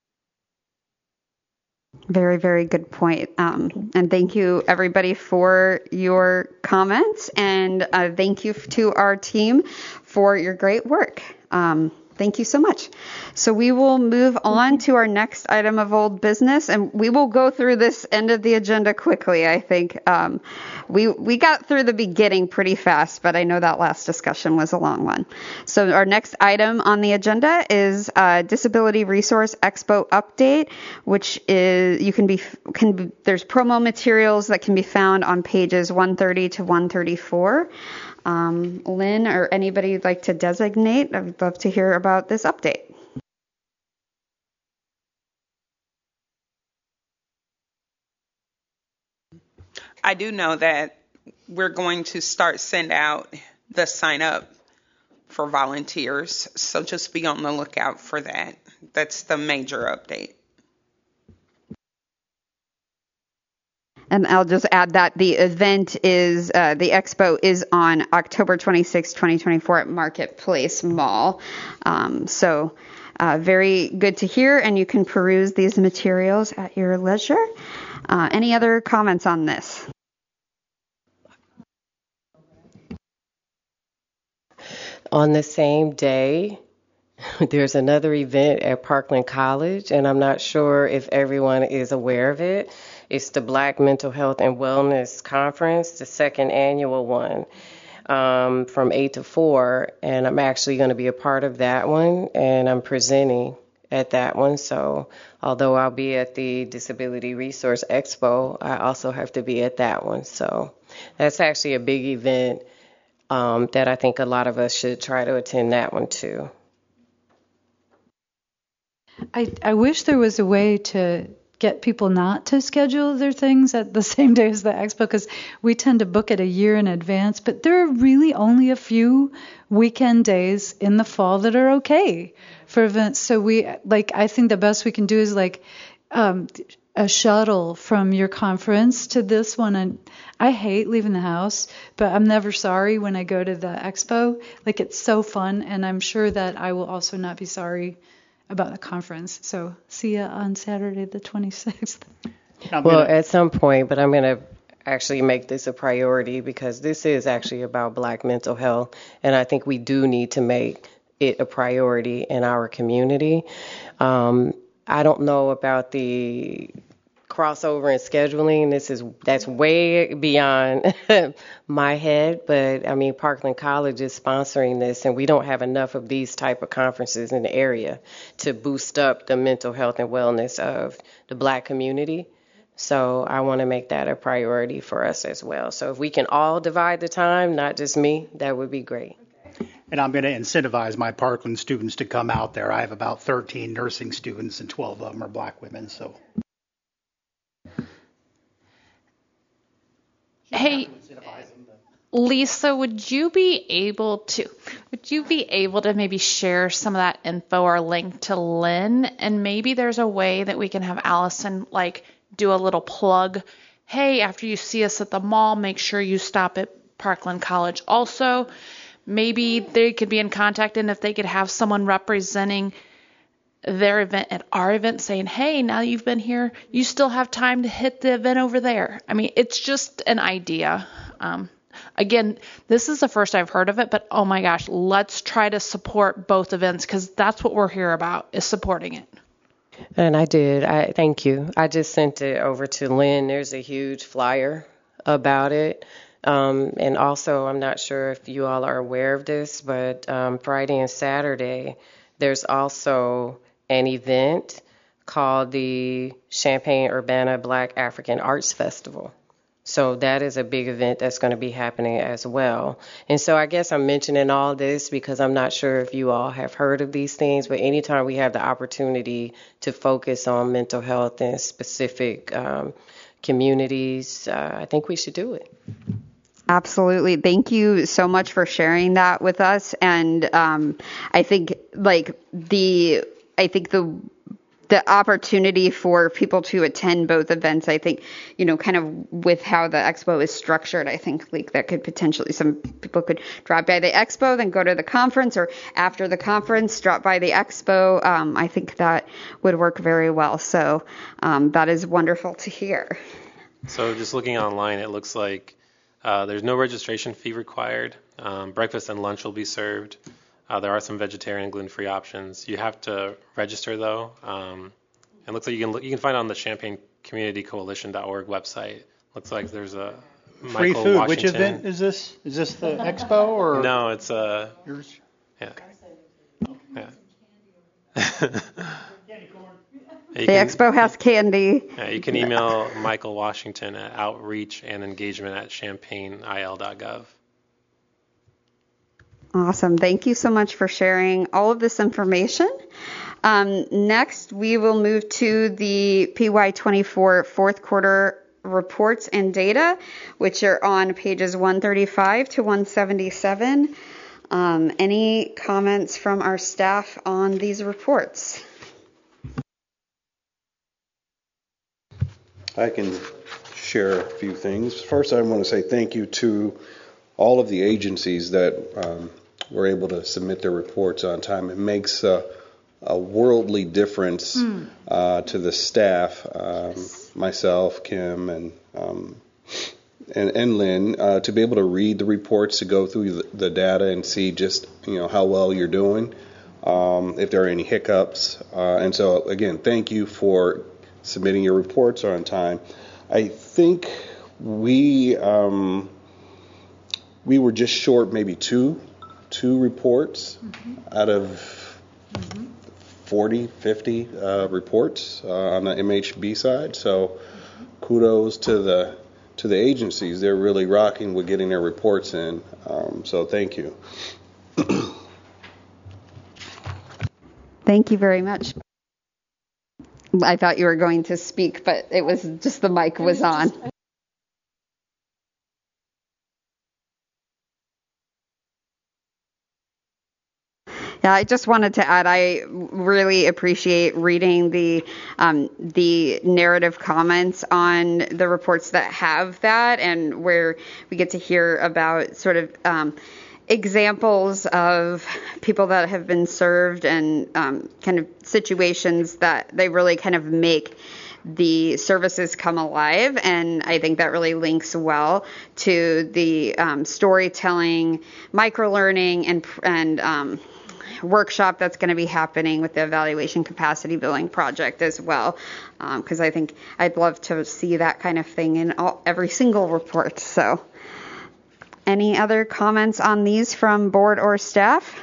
Very, very good point. Um, and thank you, everybody, for your comments. And uh, thank you to our team for your great work. Um, thank you so much. So we will move on to our next item of old business, and we will go through this end of the agenda quickly, I think. Um, we we got through the beginning pretty fast, but I know that last discussion was a long one. So our next item on the agenda is uh, Disability Resource Expo update, which is you can be can be, there's promo materials that can be found on pages one thirty to one thirty-four. Um, Lynn or anybody you'd like to designate, I'd love to hear about this update. I do know that we're going to start send out the sign up for volunteers. So just be on the lookout for that. That's the major update. And I'll just add that the event is, uh, the expo is on October twenty-sixth, twenty twenty-four at Marketplace Mall. Um, so uh, very good to hear, and you can peruse these materials at your leisure. Uh, any other comments on this? On the same day, there's another event at Parkland College, and I'm not sure if everyone is aware of it. It's the Black Mental Health and Wellness Conference, the second annual one, um, from eight to four, and I'm actually going to be a part of that one, and I'm presenting at that one. So although I'll be at the Disability Resource Expo, I also have to be at that one. So that's actually a big event um, that I think a lot of us should try to attend that one too. I, I wish there was a way to get people not to schedule their things at the same day as the expo, because we tend to book it a year in advance, but there are really only a few weekend days in the fall that are okay for events. So we, like, I think the best we can do is like um, a shuttle from your conference to this one. And I hate leaving the house, but I'm never sorry when I go to the expo. Like, it's so fun, and I'm sure that I will also not be sorry about the conference. So see you on Saturday the twenty-sixth. Well, gonna... at some point, but I'm going to actually make this a priority, because this is actually about Black mental health, and I think we do need to make it a priority in our community. Um, I don't know about the crossover and scheduling. This is that's way beyond my head, but I mean, Parkland College is sponsoring this, and we don't have enough of these type of conferences in the area to boost up the mental health and wellness of the Black community. So I want to make that a priority for us as well. So if we can all divide the time, not just me, that would be great. And I'm going to incentivize my Parkland students to come out there. I have about thirteen nursing students, and twelve of them are Black women. So. Hey, Lisa, would you be able to would you be able to maybe share some of that info or link to Lynn? And maybe there's a way that we can have Allison like do a little plug. Hey, after you see us at the mall, make sure you stop at Parkland College. Also, maybe they could be in contact, and if they could have someone representing their event at our event saying, hey, now you've been here, you still have time to hit the event over there. I mean, it's just an idea. Um, again, this is the first I've heard of it, but oh my gosh, let's try to support both events, because that's what we're here about, is supporting it. And I did. I thank you. I just sent it over to Lynn. There's a huge flyer about it. Um, and also, I'm not sure if you all are aware of this, but um, Friday and Saturday, there's also an event called the Champaign-Urbana Black African Arts Festival. So that is a big event that's going to be happening as well. And so I guess I'm mentioning all this because I'm not sure if you all have heard of these things, but anytime we have the opportunity to focus on mental health in specific um, communities, uh, I think we should do it. Absolutely. Thank you so much for sharing that with us. And um, I think like the, I think the, the opportunity for people to attend both events, I think, you know, kind of with how the expo is structured, I think like that could potentially, some people could drop by the expo, then go to the conference, or after the conference, drop by the expo. Um, I think that would work very well. So um, that is wonderful to hear. So just looking online, it looks like Uh, there's no registration fee required. Um, breakfast and lunch will be served. Uh, there are some vegetarian and gluten-free options. You have to register though. Um, it looks like you can look, you can find it on the Champaign Community Coalition dot org website. Looks like there's a Michael Free food. Washington. Which event is this? Is this the expo or? No, it's uh. Yours? Yeah. Yeah. The can, expo has candy. Yeah, you can email Michael Washington at outreach and engagement at champaign I L dot gov. Awesome. Thank you so much for sharing all of this information. Um, next, we will move to the P Y twenty-four fourth quarter reports and data, which are on pages one thirty-five to one seventy-seven. Um, any comments from our staff on these reports? I can share a few things. First, I want to say thank you to all of the agencies that um, were able to submit their reports on time. It makes uh, a worldly difference mm. uh, to the staff, um, yes. myself, Kim, and um, and, and Lynn, uh, to be able to read the reports, to go through the, the data and see just you know how well you're doing, um, if there are any hiccups. Uh, and so, again, thank you for submitting your reports on time. I think we um, we were just short maybe two two reports mm-hmm. out of mm-hmm. forty, fifty uh, reports uh, on the M H B side. So mm-hmm. kudos to the to the agencies. They're really rocking with getting their reports in. Um, so thank you. Thank you very much. I thought you were going to speak, but it was just the mic was on. Yeah, I just wanted to add, I really appreciate reading the um, the narrative comments on the reports that have that, and where we get to hear about sort of um, examples of people that have been served and um, kind of situations that they really kind of make the services come alive. And I think that really links well to the um, storytelling, microlearning, and and um, workshop that's going to be happening with the evaluation capacity building project as well, because um, I think I'd love to see that kind of thing in all, every single report. So any other comments on these from board or staff?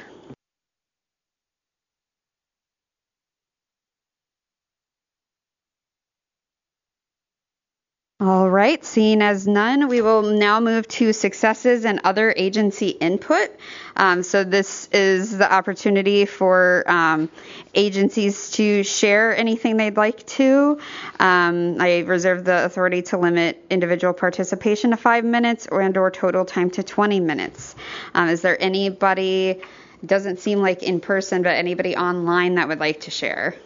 All right, seeing as none, we will now move to successes and other agency input. Um, so this is the opportunity for um, agencies to share anything they'd like to. Um, I reserve the authority to limit individual participation to five minutes or and or total time to twenty minutes. Um, is there anybody, doesn't seem like in person, but anybody online that would like to share?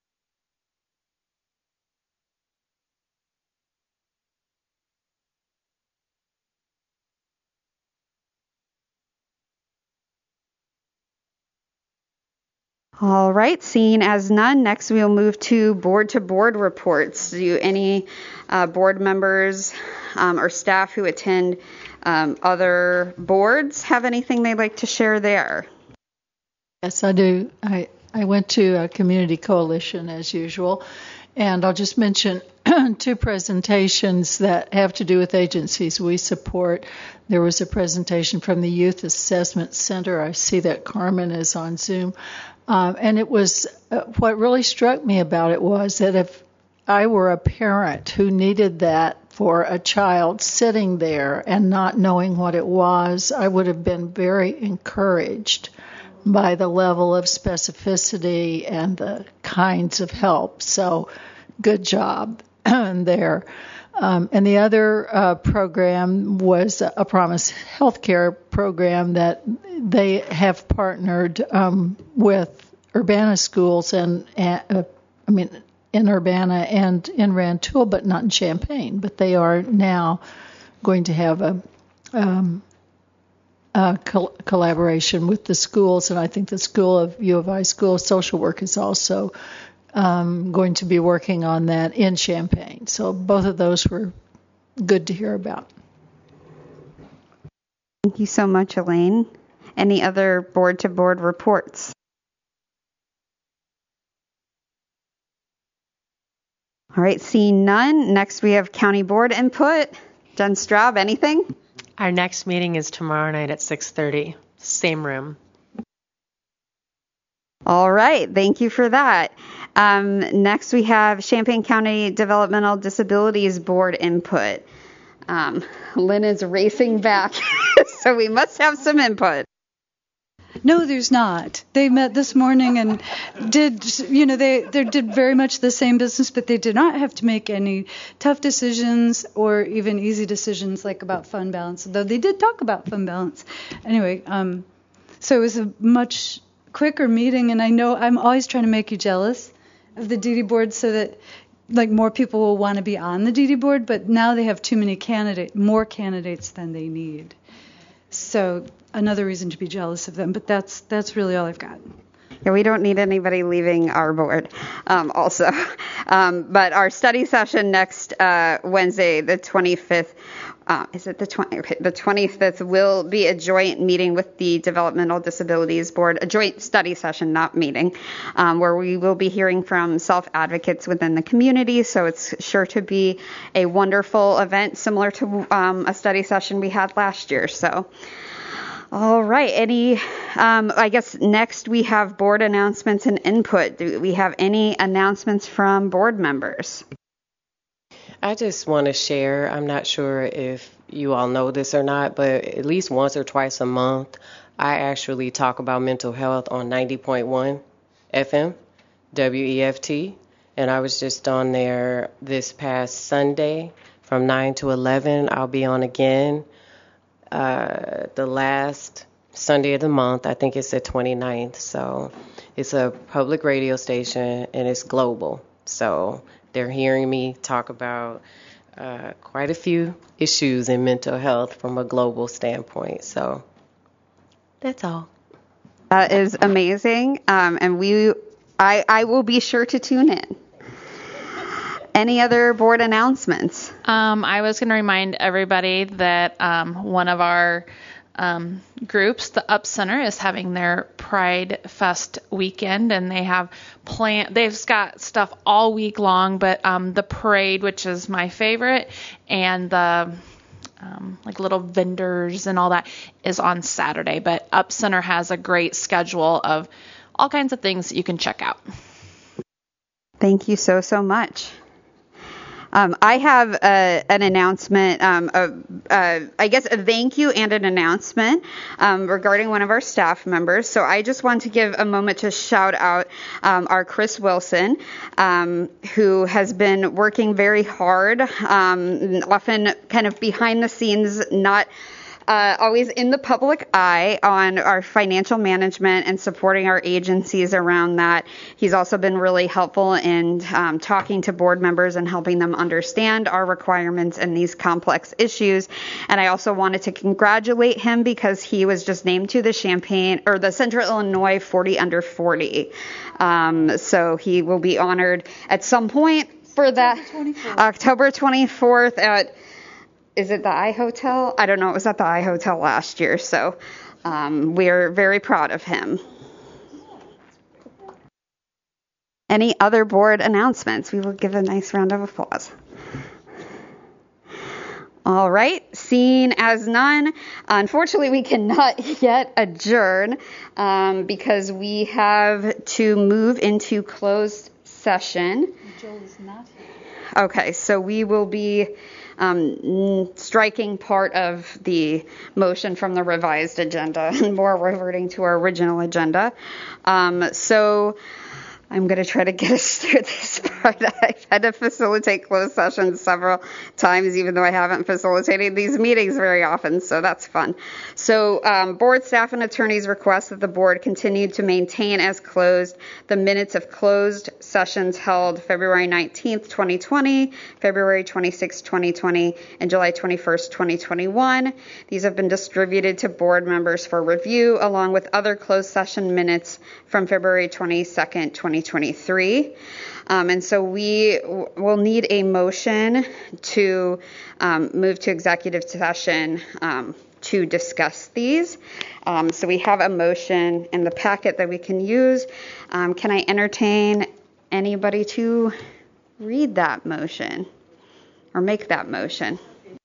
All right, seeing as none, next we'll move to board-to-board reports. Do any uh, board members um, or staff who attend um, other boards have anything they'd like to share there? Yes, I do. I, I went to a community coalition as usual, and I'll just mention two presentations that have to do with agencies we support. There was a presentation from the Youth Assessment Center. I see that Carmen is on Zoom. Um, and it was, uh, what really struck me about it was that if I were a parent who needed that for a child sitting there and not knowing what it was, I would have been very encouraged by the level of specificity and the kinds of help. So good job there. Um, and the other uh, program was a Promise Healthcare program that they have partnered um, with Urbana schools and, uh, I mean, in Urbana and in Rantoul, but not in Champaign. But they are now going to have a, um, a col- collaboration with the schools, and I think the School of U of I School of Social Work is also Um, going to be working on that in Champaign. So both of those were good to hear about. Thank you so much, Elaine. Any other board-to-board reports? All right, seeing none. Next we have county board input. Jen Straub, anything? Our next meeting is tomorrow night at six thirty, same room. All right, thank you for that. Um, next, we have Champaign County Developmental Disabilities Board input. Um, Lynn is racing back, so we must have some input. No, there's not. They met this morning and did, you know, they, they did very much the same business, but they did not have to make any tough decisions or even easy decisions like about fund balance, though they did talk about fund balance. Anyway, um, So it was a much quicker meeting, and I know I'm always trying to make you jealous of the D D board so that like more people will want to be on the D D board, but now they have too many candidates, more candidates than they need. So another reason to be jealous of them, but that's that's really all I've got. Yeah, we don't need anybody leaving our board um, also. Um, but our study session next uh, Wednesday, the twenty-fifth, uh, is it the twentieth? The twenty-fifth will be a joint meeting with the Developmental Disabilities Board, a joint study session, not meeting, um, where we will be hearing from self-advocates within the community. So it's sure to be a wonderful event, similar to um, a study session we had last year. So. All right. Any, um, I guess next we have board announcements and input. Do we have any announcements from board members? I just want to share, I'm not sure if you all know this or not, but at least once or twice a month, I actually talk about mental health on ninety point one F M, W E F T. And I was just on there this past Sunday from nine to eleven. I'll be on again. Uh, the last Sunday of the month, I think it's the twenty-ninth. So it's a public radio station and it's global. So they're hearing me talk about uh, quite a few issues in mental health from a global standpoint. So that's all. That is amazing. Um, and we, I, I will be sure to tune in. Any other board announcements? Um, I was going to remind everybody that um, one of our um, groups, the Up Center, is having their Pride Fest weekend, and they have plan. They've got stuff all week long, but um, the parade, which is my favorite, and the um, like little vendors and all that, is on Saturday. But Up Center has a great schedule of all kinds of things that you can check out. Thank you so so much. Um, I have a, an announcement, um, a, uh, I guess a thank you and an announcement um, regarding one of our staff members. So I just want to give a moment to shout out um, our Chris Wilson, um, who has been working very hard, um, often kind of behind the scenes, not Uh, always in the public eye on our financial management and supporting our agencies around that. He's also been really helpful in um, talking to board members and helping them understand our requirements and these complex issues. And I also wanted to congratulate him because he was just named to the Champaign or the Central Illinois forty under forty. Um, so he will be honored at some point for that October twenty-fourth at Is it the I Hotel? I don't know. It was at the I Hotel last year. So um, we're very proud of him. Any other board announcements? We will give a nice round of applause. All right. Seeing as none, unfortunately, we cannot yet adjourn um, because we have to move into closed session. Joel is not here. Okay. So we will be Um, striking part of the motion from the revised agenda and more reverting to our original agenda. Um, so I'm going to try to get us through this part. I've had to facilitate closed sessions several times, even though I haven't facilitated these meetings very often, so that's fun. So um, board staff and attorneys request that the board continue to maintain as closed the minutes of closed sessions held February nineteenth, twenty twenty, February twenty-sixth, twenty twenty, and July twenty-first, twenty twenty-one. These have been distributed to board members for review, along with other closed session minutes from February twenty-second, twenty twenty-three. Um, and so we w- will need a motion to um, move to executive session um, to discuss these. Um, so we have a motion in the packet that we can use. Um, can I entertain anybody to read that motion or make that motion?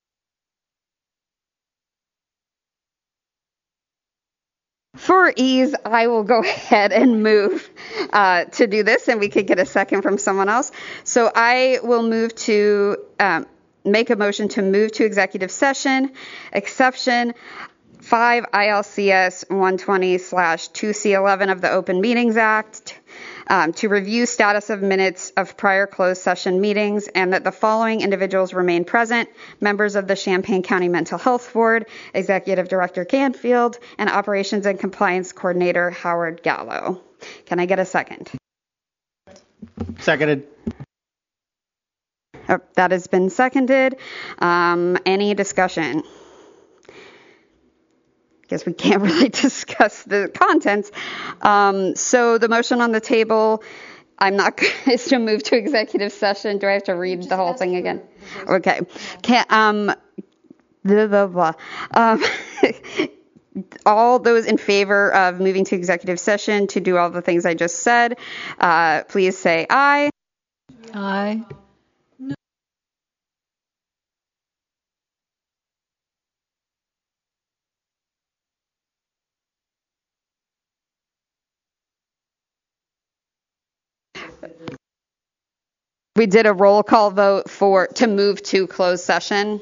For ease, I will go ahead and move uh, to do this, and we could get a second from someone else. So I will move to um, make a motion to move to executive session, exception five I L C S one twenty slash two C eleven of the Open Meetings Act, um, to review status of minutes of prior closed session meetings, and that the following individuals remain present: members of the Champaign County Mental Health Board, Executive Director Canfield, and Operations and Compliance Coordinator Howard Gallo. Can I get a second? Seconded. Oh, that has been seconded. Um, any discussion? Guess we can't really discuss the contents. Um, so the motion on the table, I'm not going to move to executive session. Do I have to read the whole thing again? Okay. Can, um, blah, blah, blah. Um, all those in favor of moving to executive session to do all the things I just said, uh, please say aye. Aye. We did a roll call vote for to move to closed session.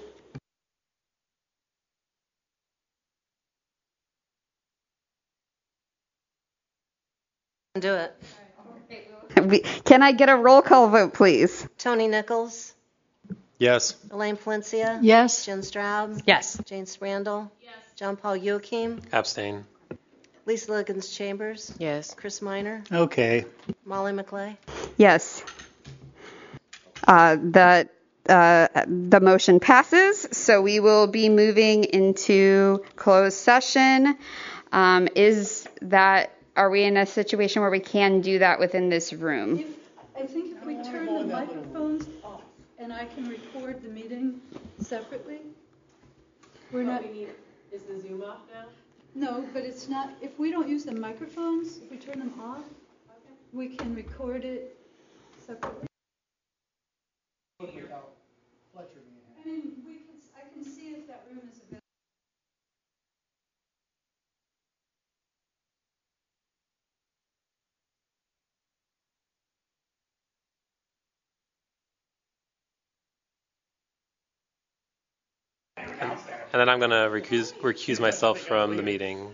Do it. We, can I get a roll call vote, please? Tony Nichols, Yes. Elaine Palencia, Yes. Jen Straub, Yes. Jane Sprandel, yes. John Paul Joachim, Abstain. Lisa Liggins Chambers, Yes. Chris Miner, Okay. Molly McClay. Yes. Uh, the uh, the motion passes, so we will be moving into closed session. Um, is that are we in a situation where we can do that within this room? If, I think if we turn the microphones off and I can record the meeting separately, we're not. Is the Zoom off now? No, but it's not. If we don't use the microphones, if we turn them off, we can record it separately. I mean, we can. I can see if that room is available. And then I'm going to recuse, recuse myself from the meeting.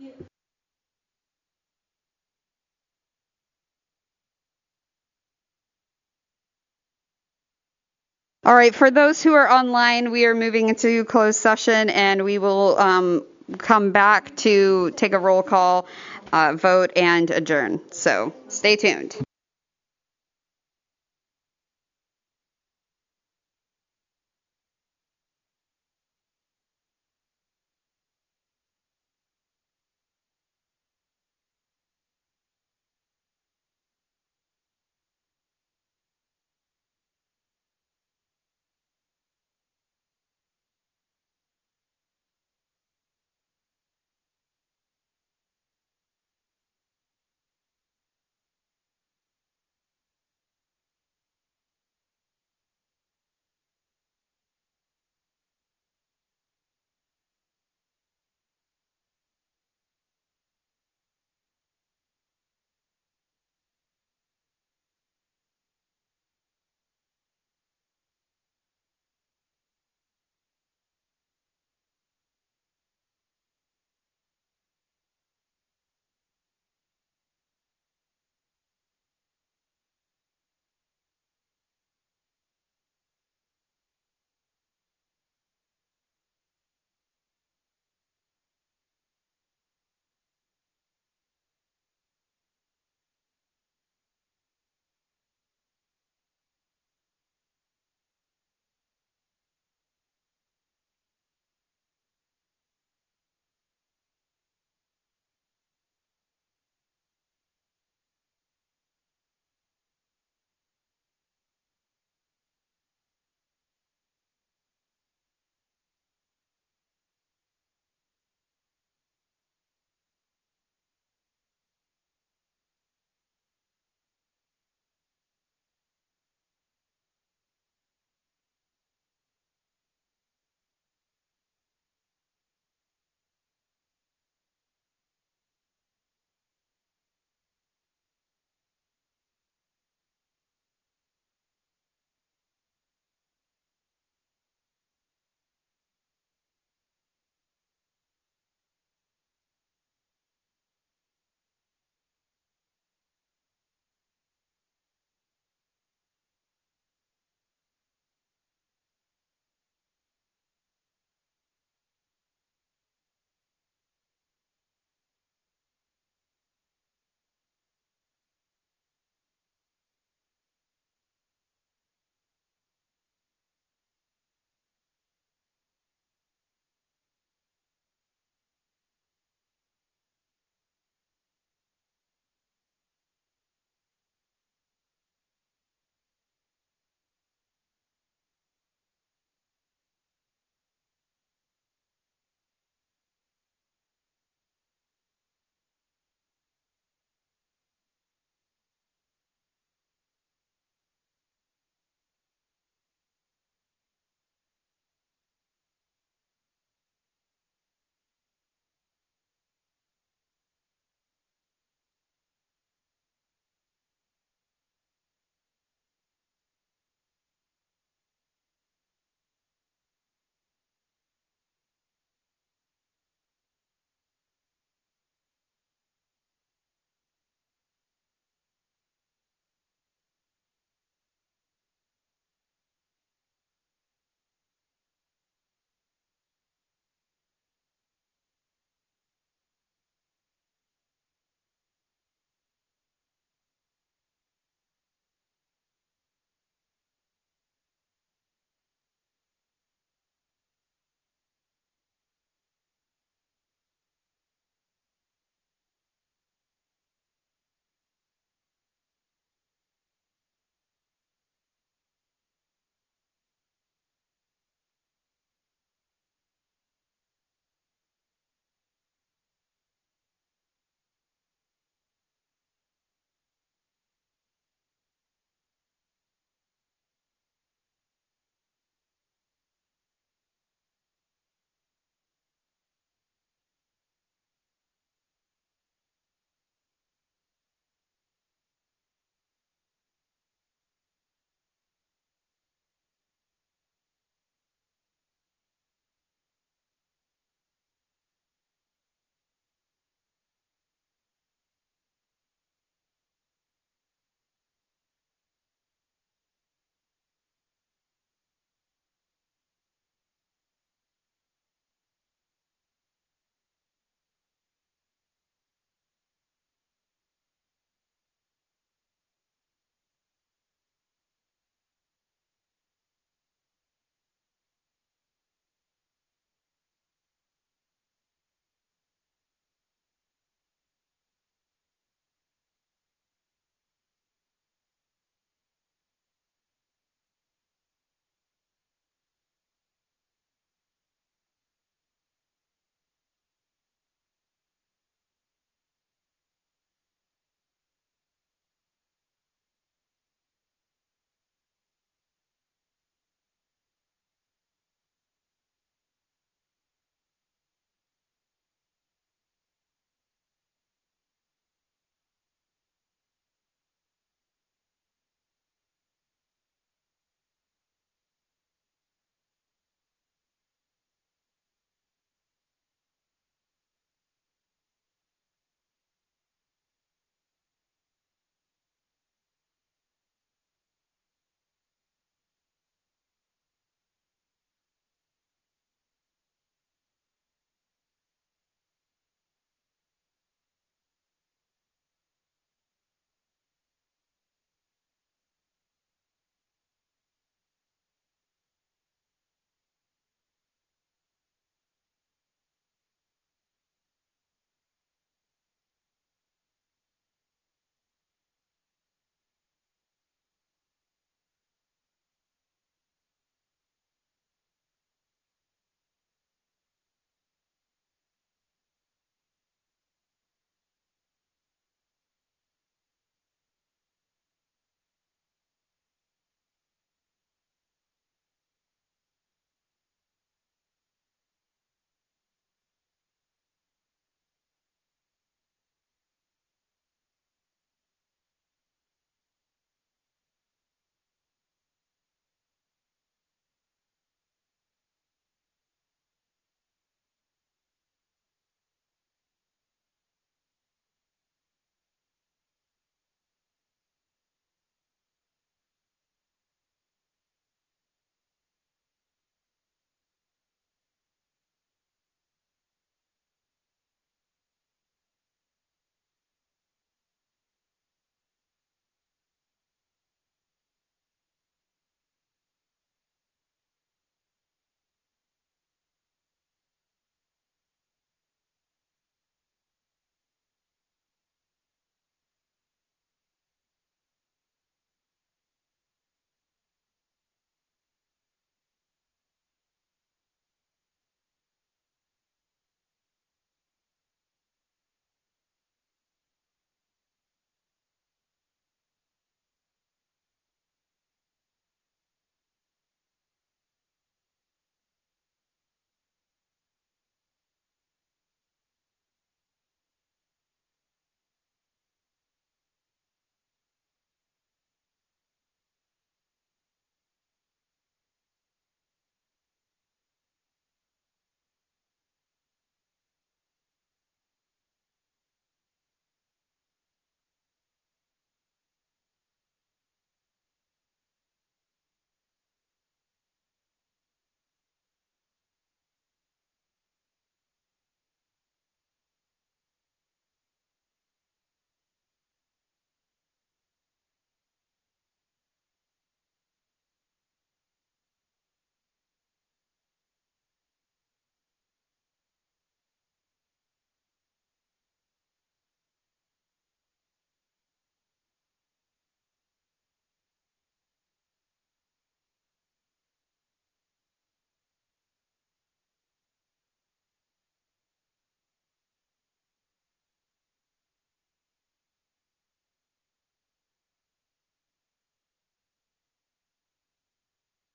All right, for those who are online, we are moving into closed session, and we will um, come back to take a roll call, uh, vote, and adjourn. So stay tuned.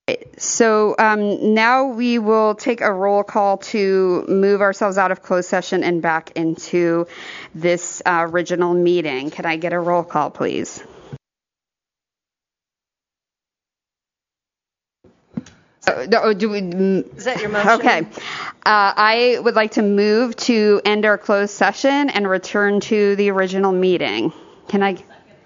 So um, now we will take a roll call to move ourselves out of closed session and back into this uh, original meeting. Can I get a roll call, please? Uh, no, do we, Is that your motion? Okay. Uh, I would like to move to end our closed session and return to the original meeting. Can I?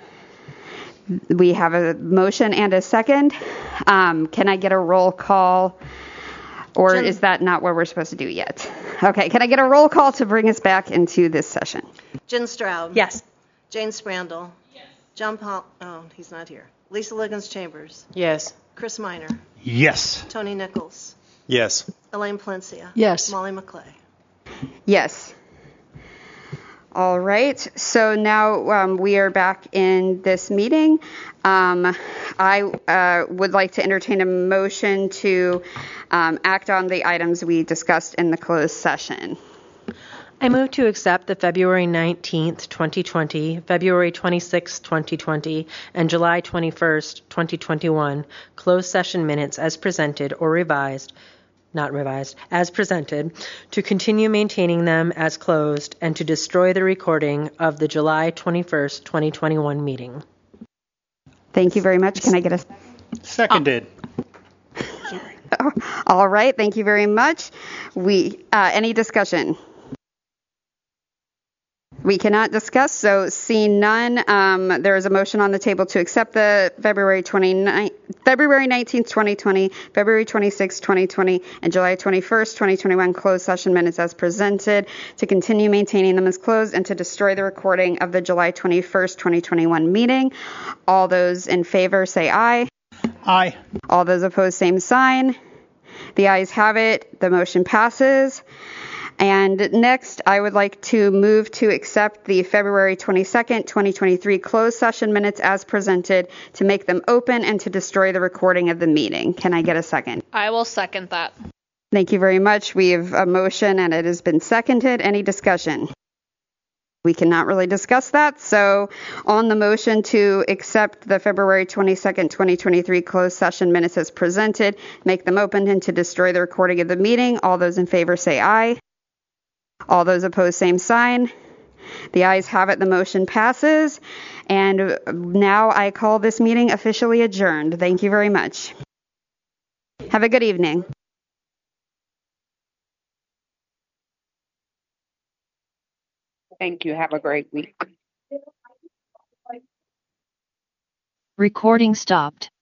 We have a motion and a second. Um, can I get a roll call? Or Jen- is that not what we're supposed to do yet? Okay. Can I get a roll call to bring us back into this session? Jen Stroud. Yes. Jane Sprandel. Yes. John Paul, oh, he's not here. Lisa Liggins Chambers. Yes. Chris Miner. Yes. Tony Nichols. Yes. Elaine Palencia. Yes. Molly McClay. Yes. All right. So now um, we are back in this meeting. Um, I uh, would like to entertain a motion to um, act on the items we discussed in the closed session. I move to accept the February nineteenth, twenty twenty, February twenty-sixth, twenty twenty, and July twenty-first, twenty twenty-one closed session minutes as presented or revised, not revised, as presented, to continue maintaining them as closed and to destroy the recording of the July twenty-first, twenty twenty-one meeting. Thank you very much. Can I get a Seconded. All right. Thank you very much. We uh, any discussion? We cannot discuss, so seeing none, um, there is a motion on the table to accept the February twenty-ninth, February nineteenth, twenty twenty, February twenty-sixth, twenty twenty, and July twenty-first, twenty twenty-one closed session minutes as presented, to continue maintaining them as closed and to destroy the recording of the July twenty-first, twenty twenty-one meeting. All those in favor say aye. Aye. All those opposed, same sign. The ayes have it. The motion passes. And next, I would like to move to accept the February twenty-second, twenty twenty-three closed session minutes as presented, to make them open and to destroy the recording of the meeting. Can I get a second? I will second that. Thank you very much. We have a motion and it has been seconded. Any discussion? We cannot really discuss that. So on the motion to accept the February twenty-second, twenty twenty-three closed session minutes as presented, make them open and to destroy the recording of the meeting, all those in favor say aye. All those opposed, same sign. The ayes have it. The motion passes. And now I call this meeting officially adjourned. Thank you very much. Have a good evening. Thank you. Have a great week. Recording stopped.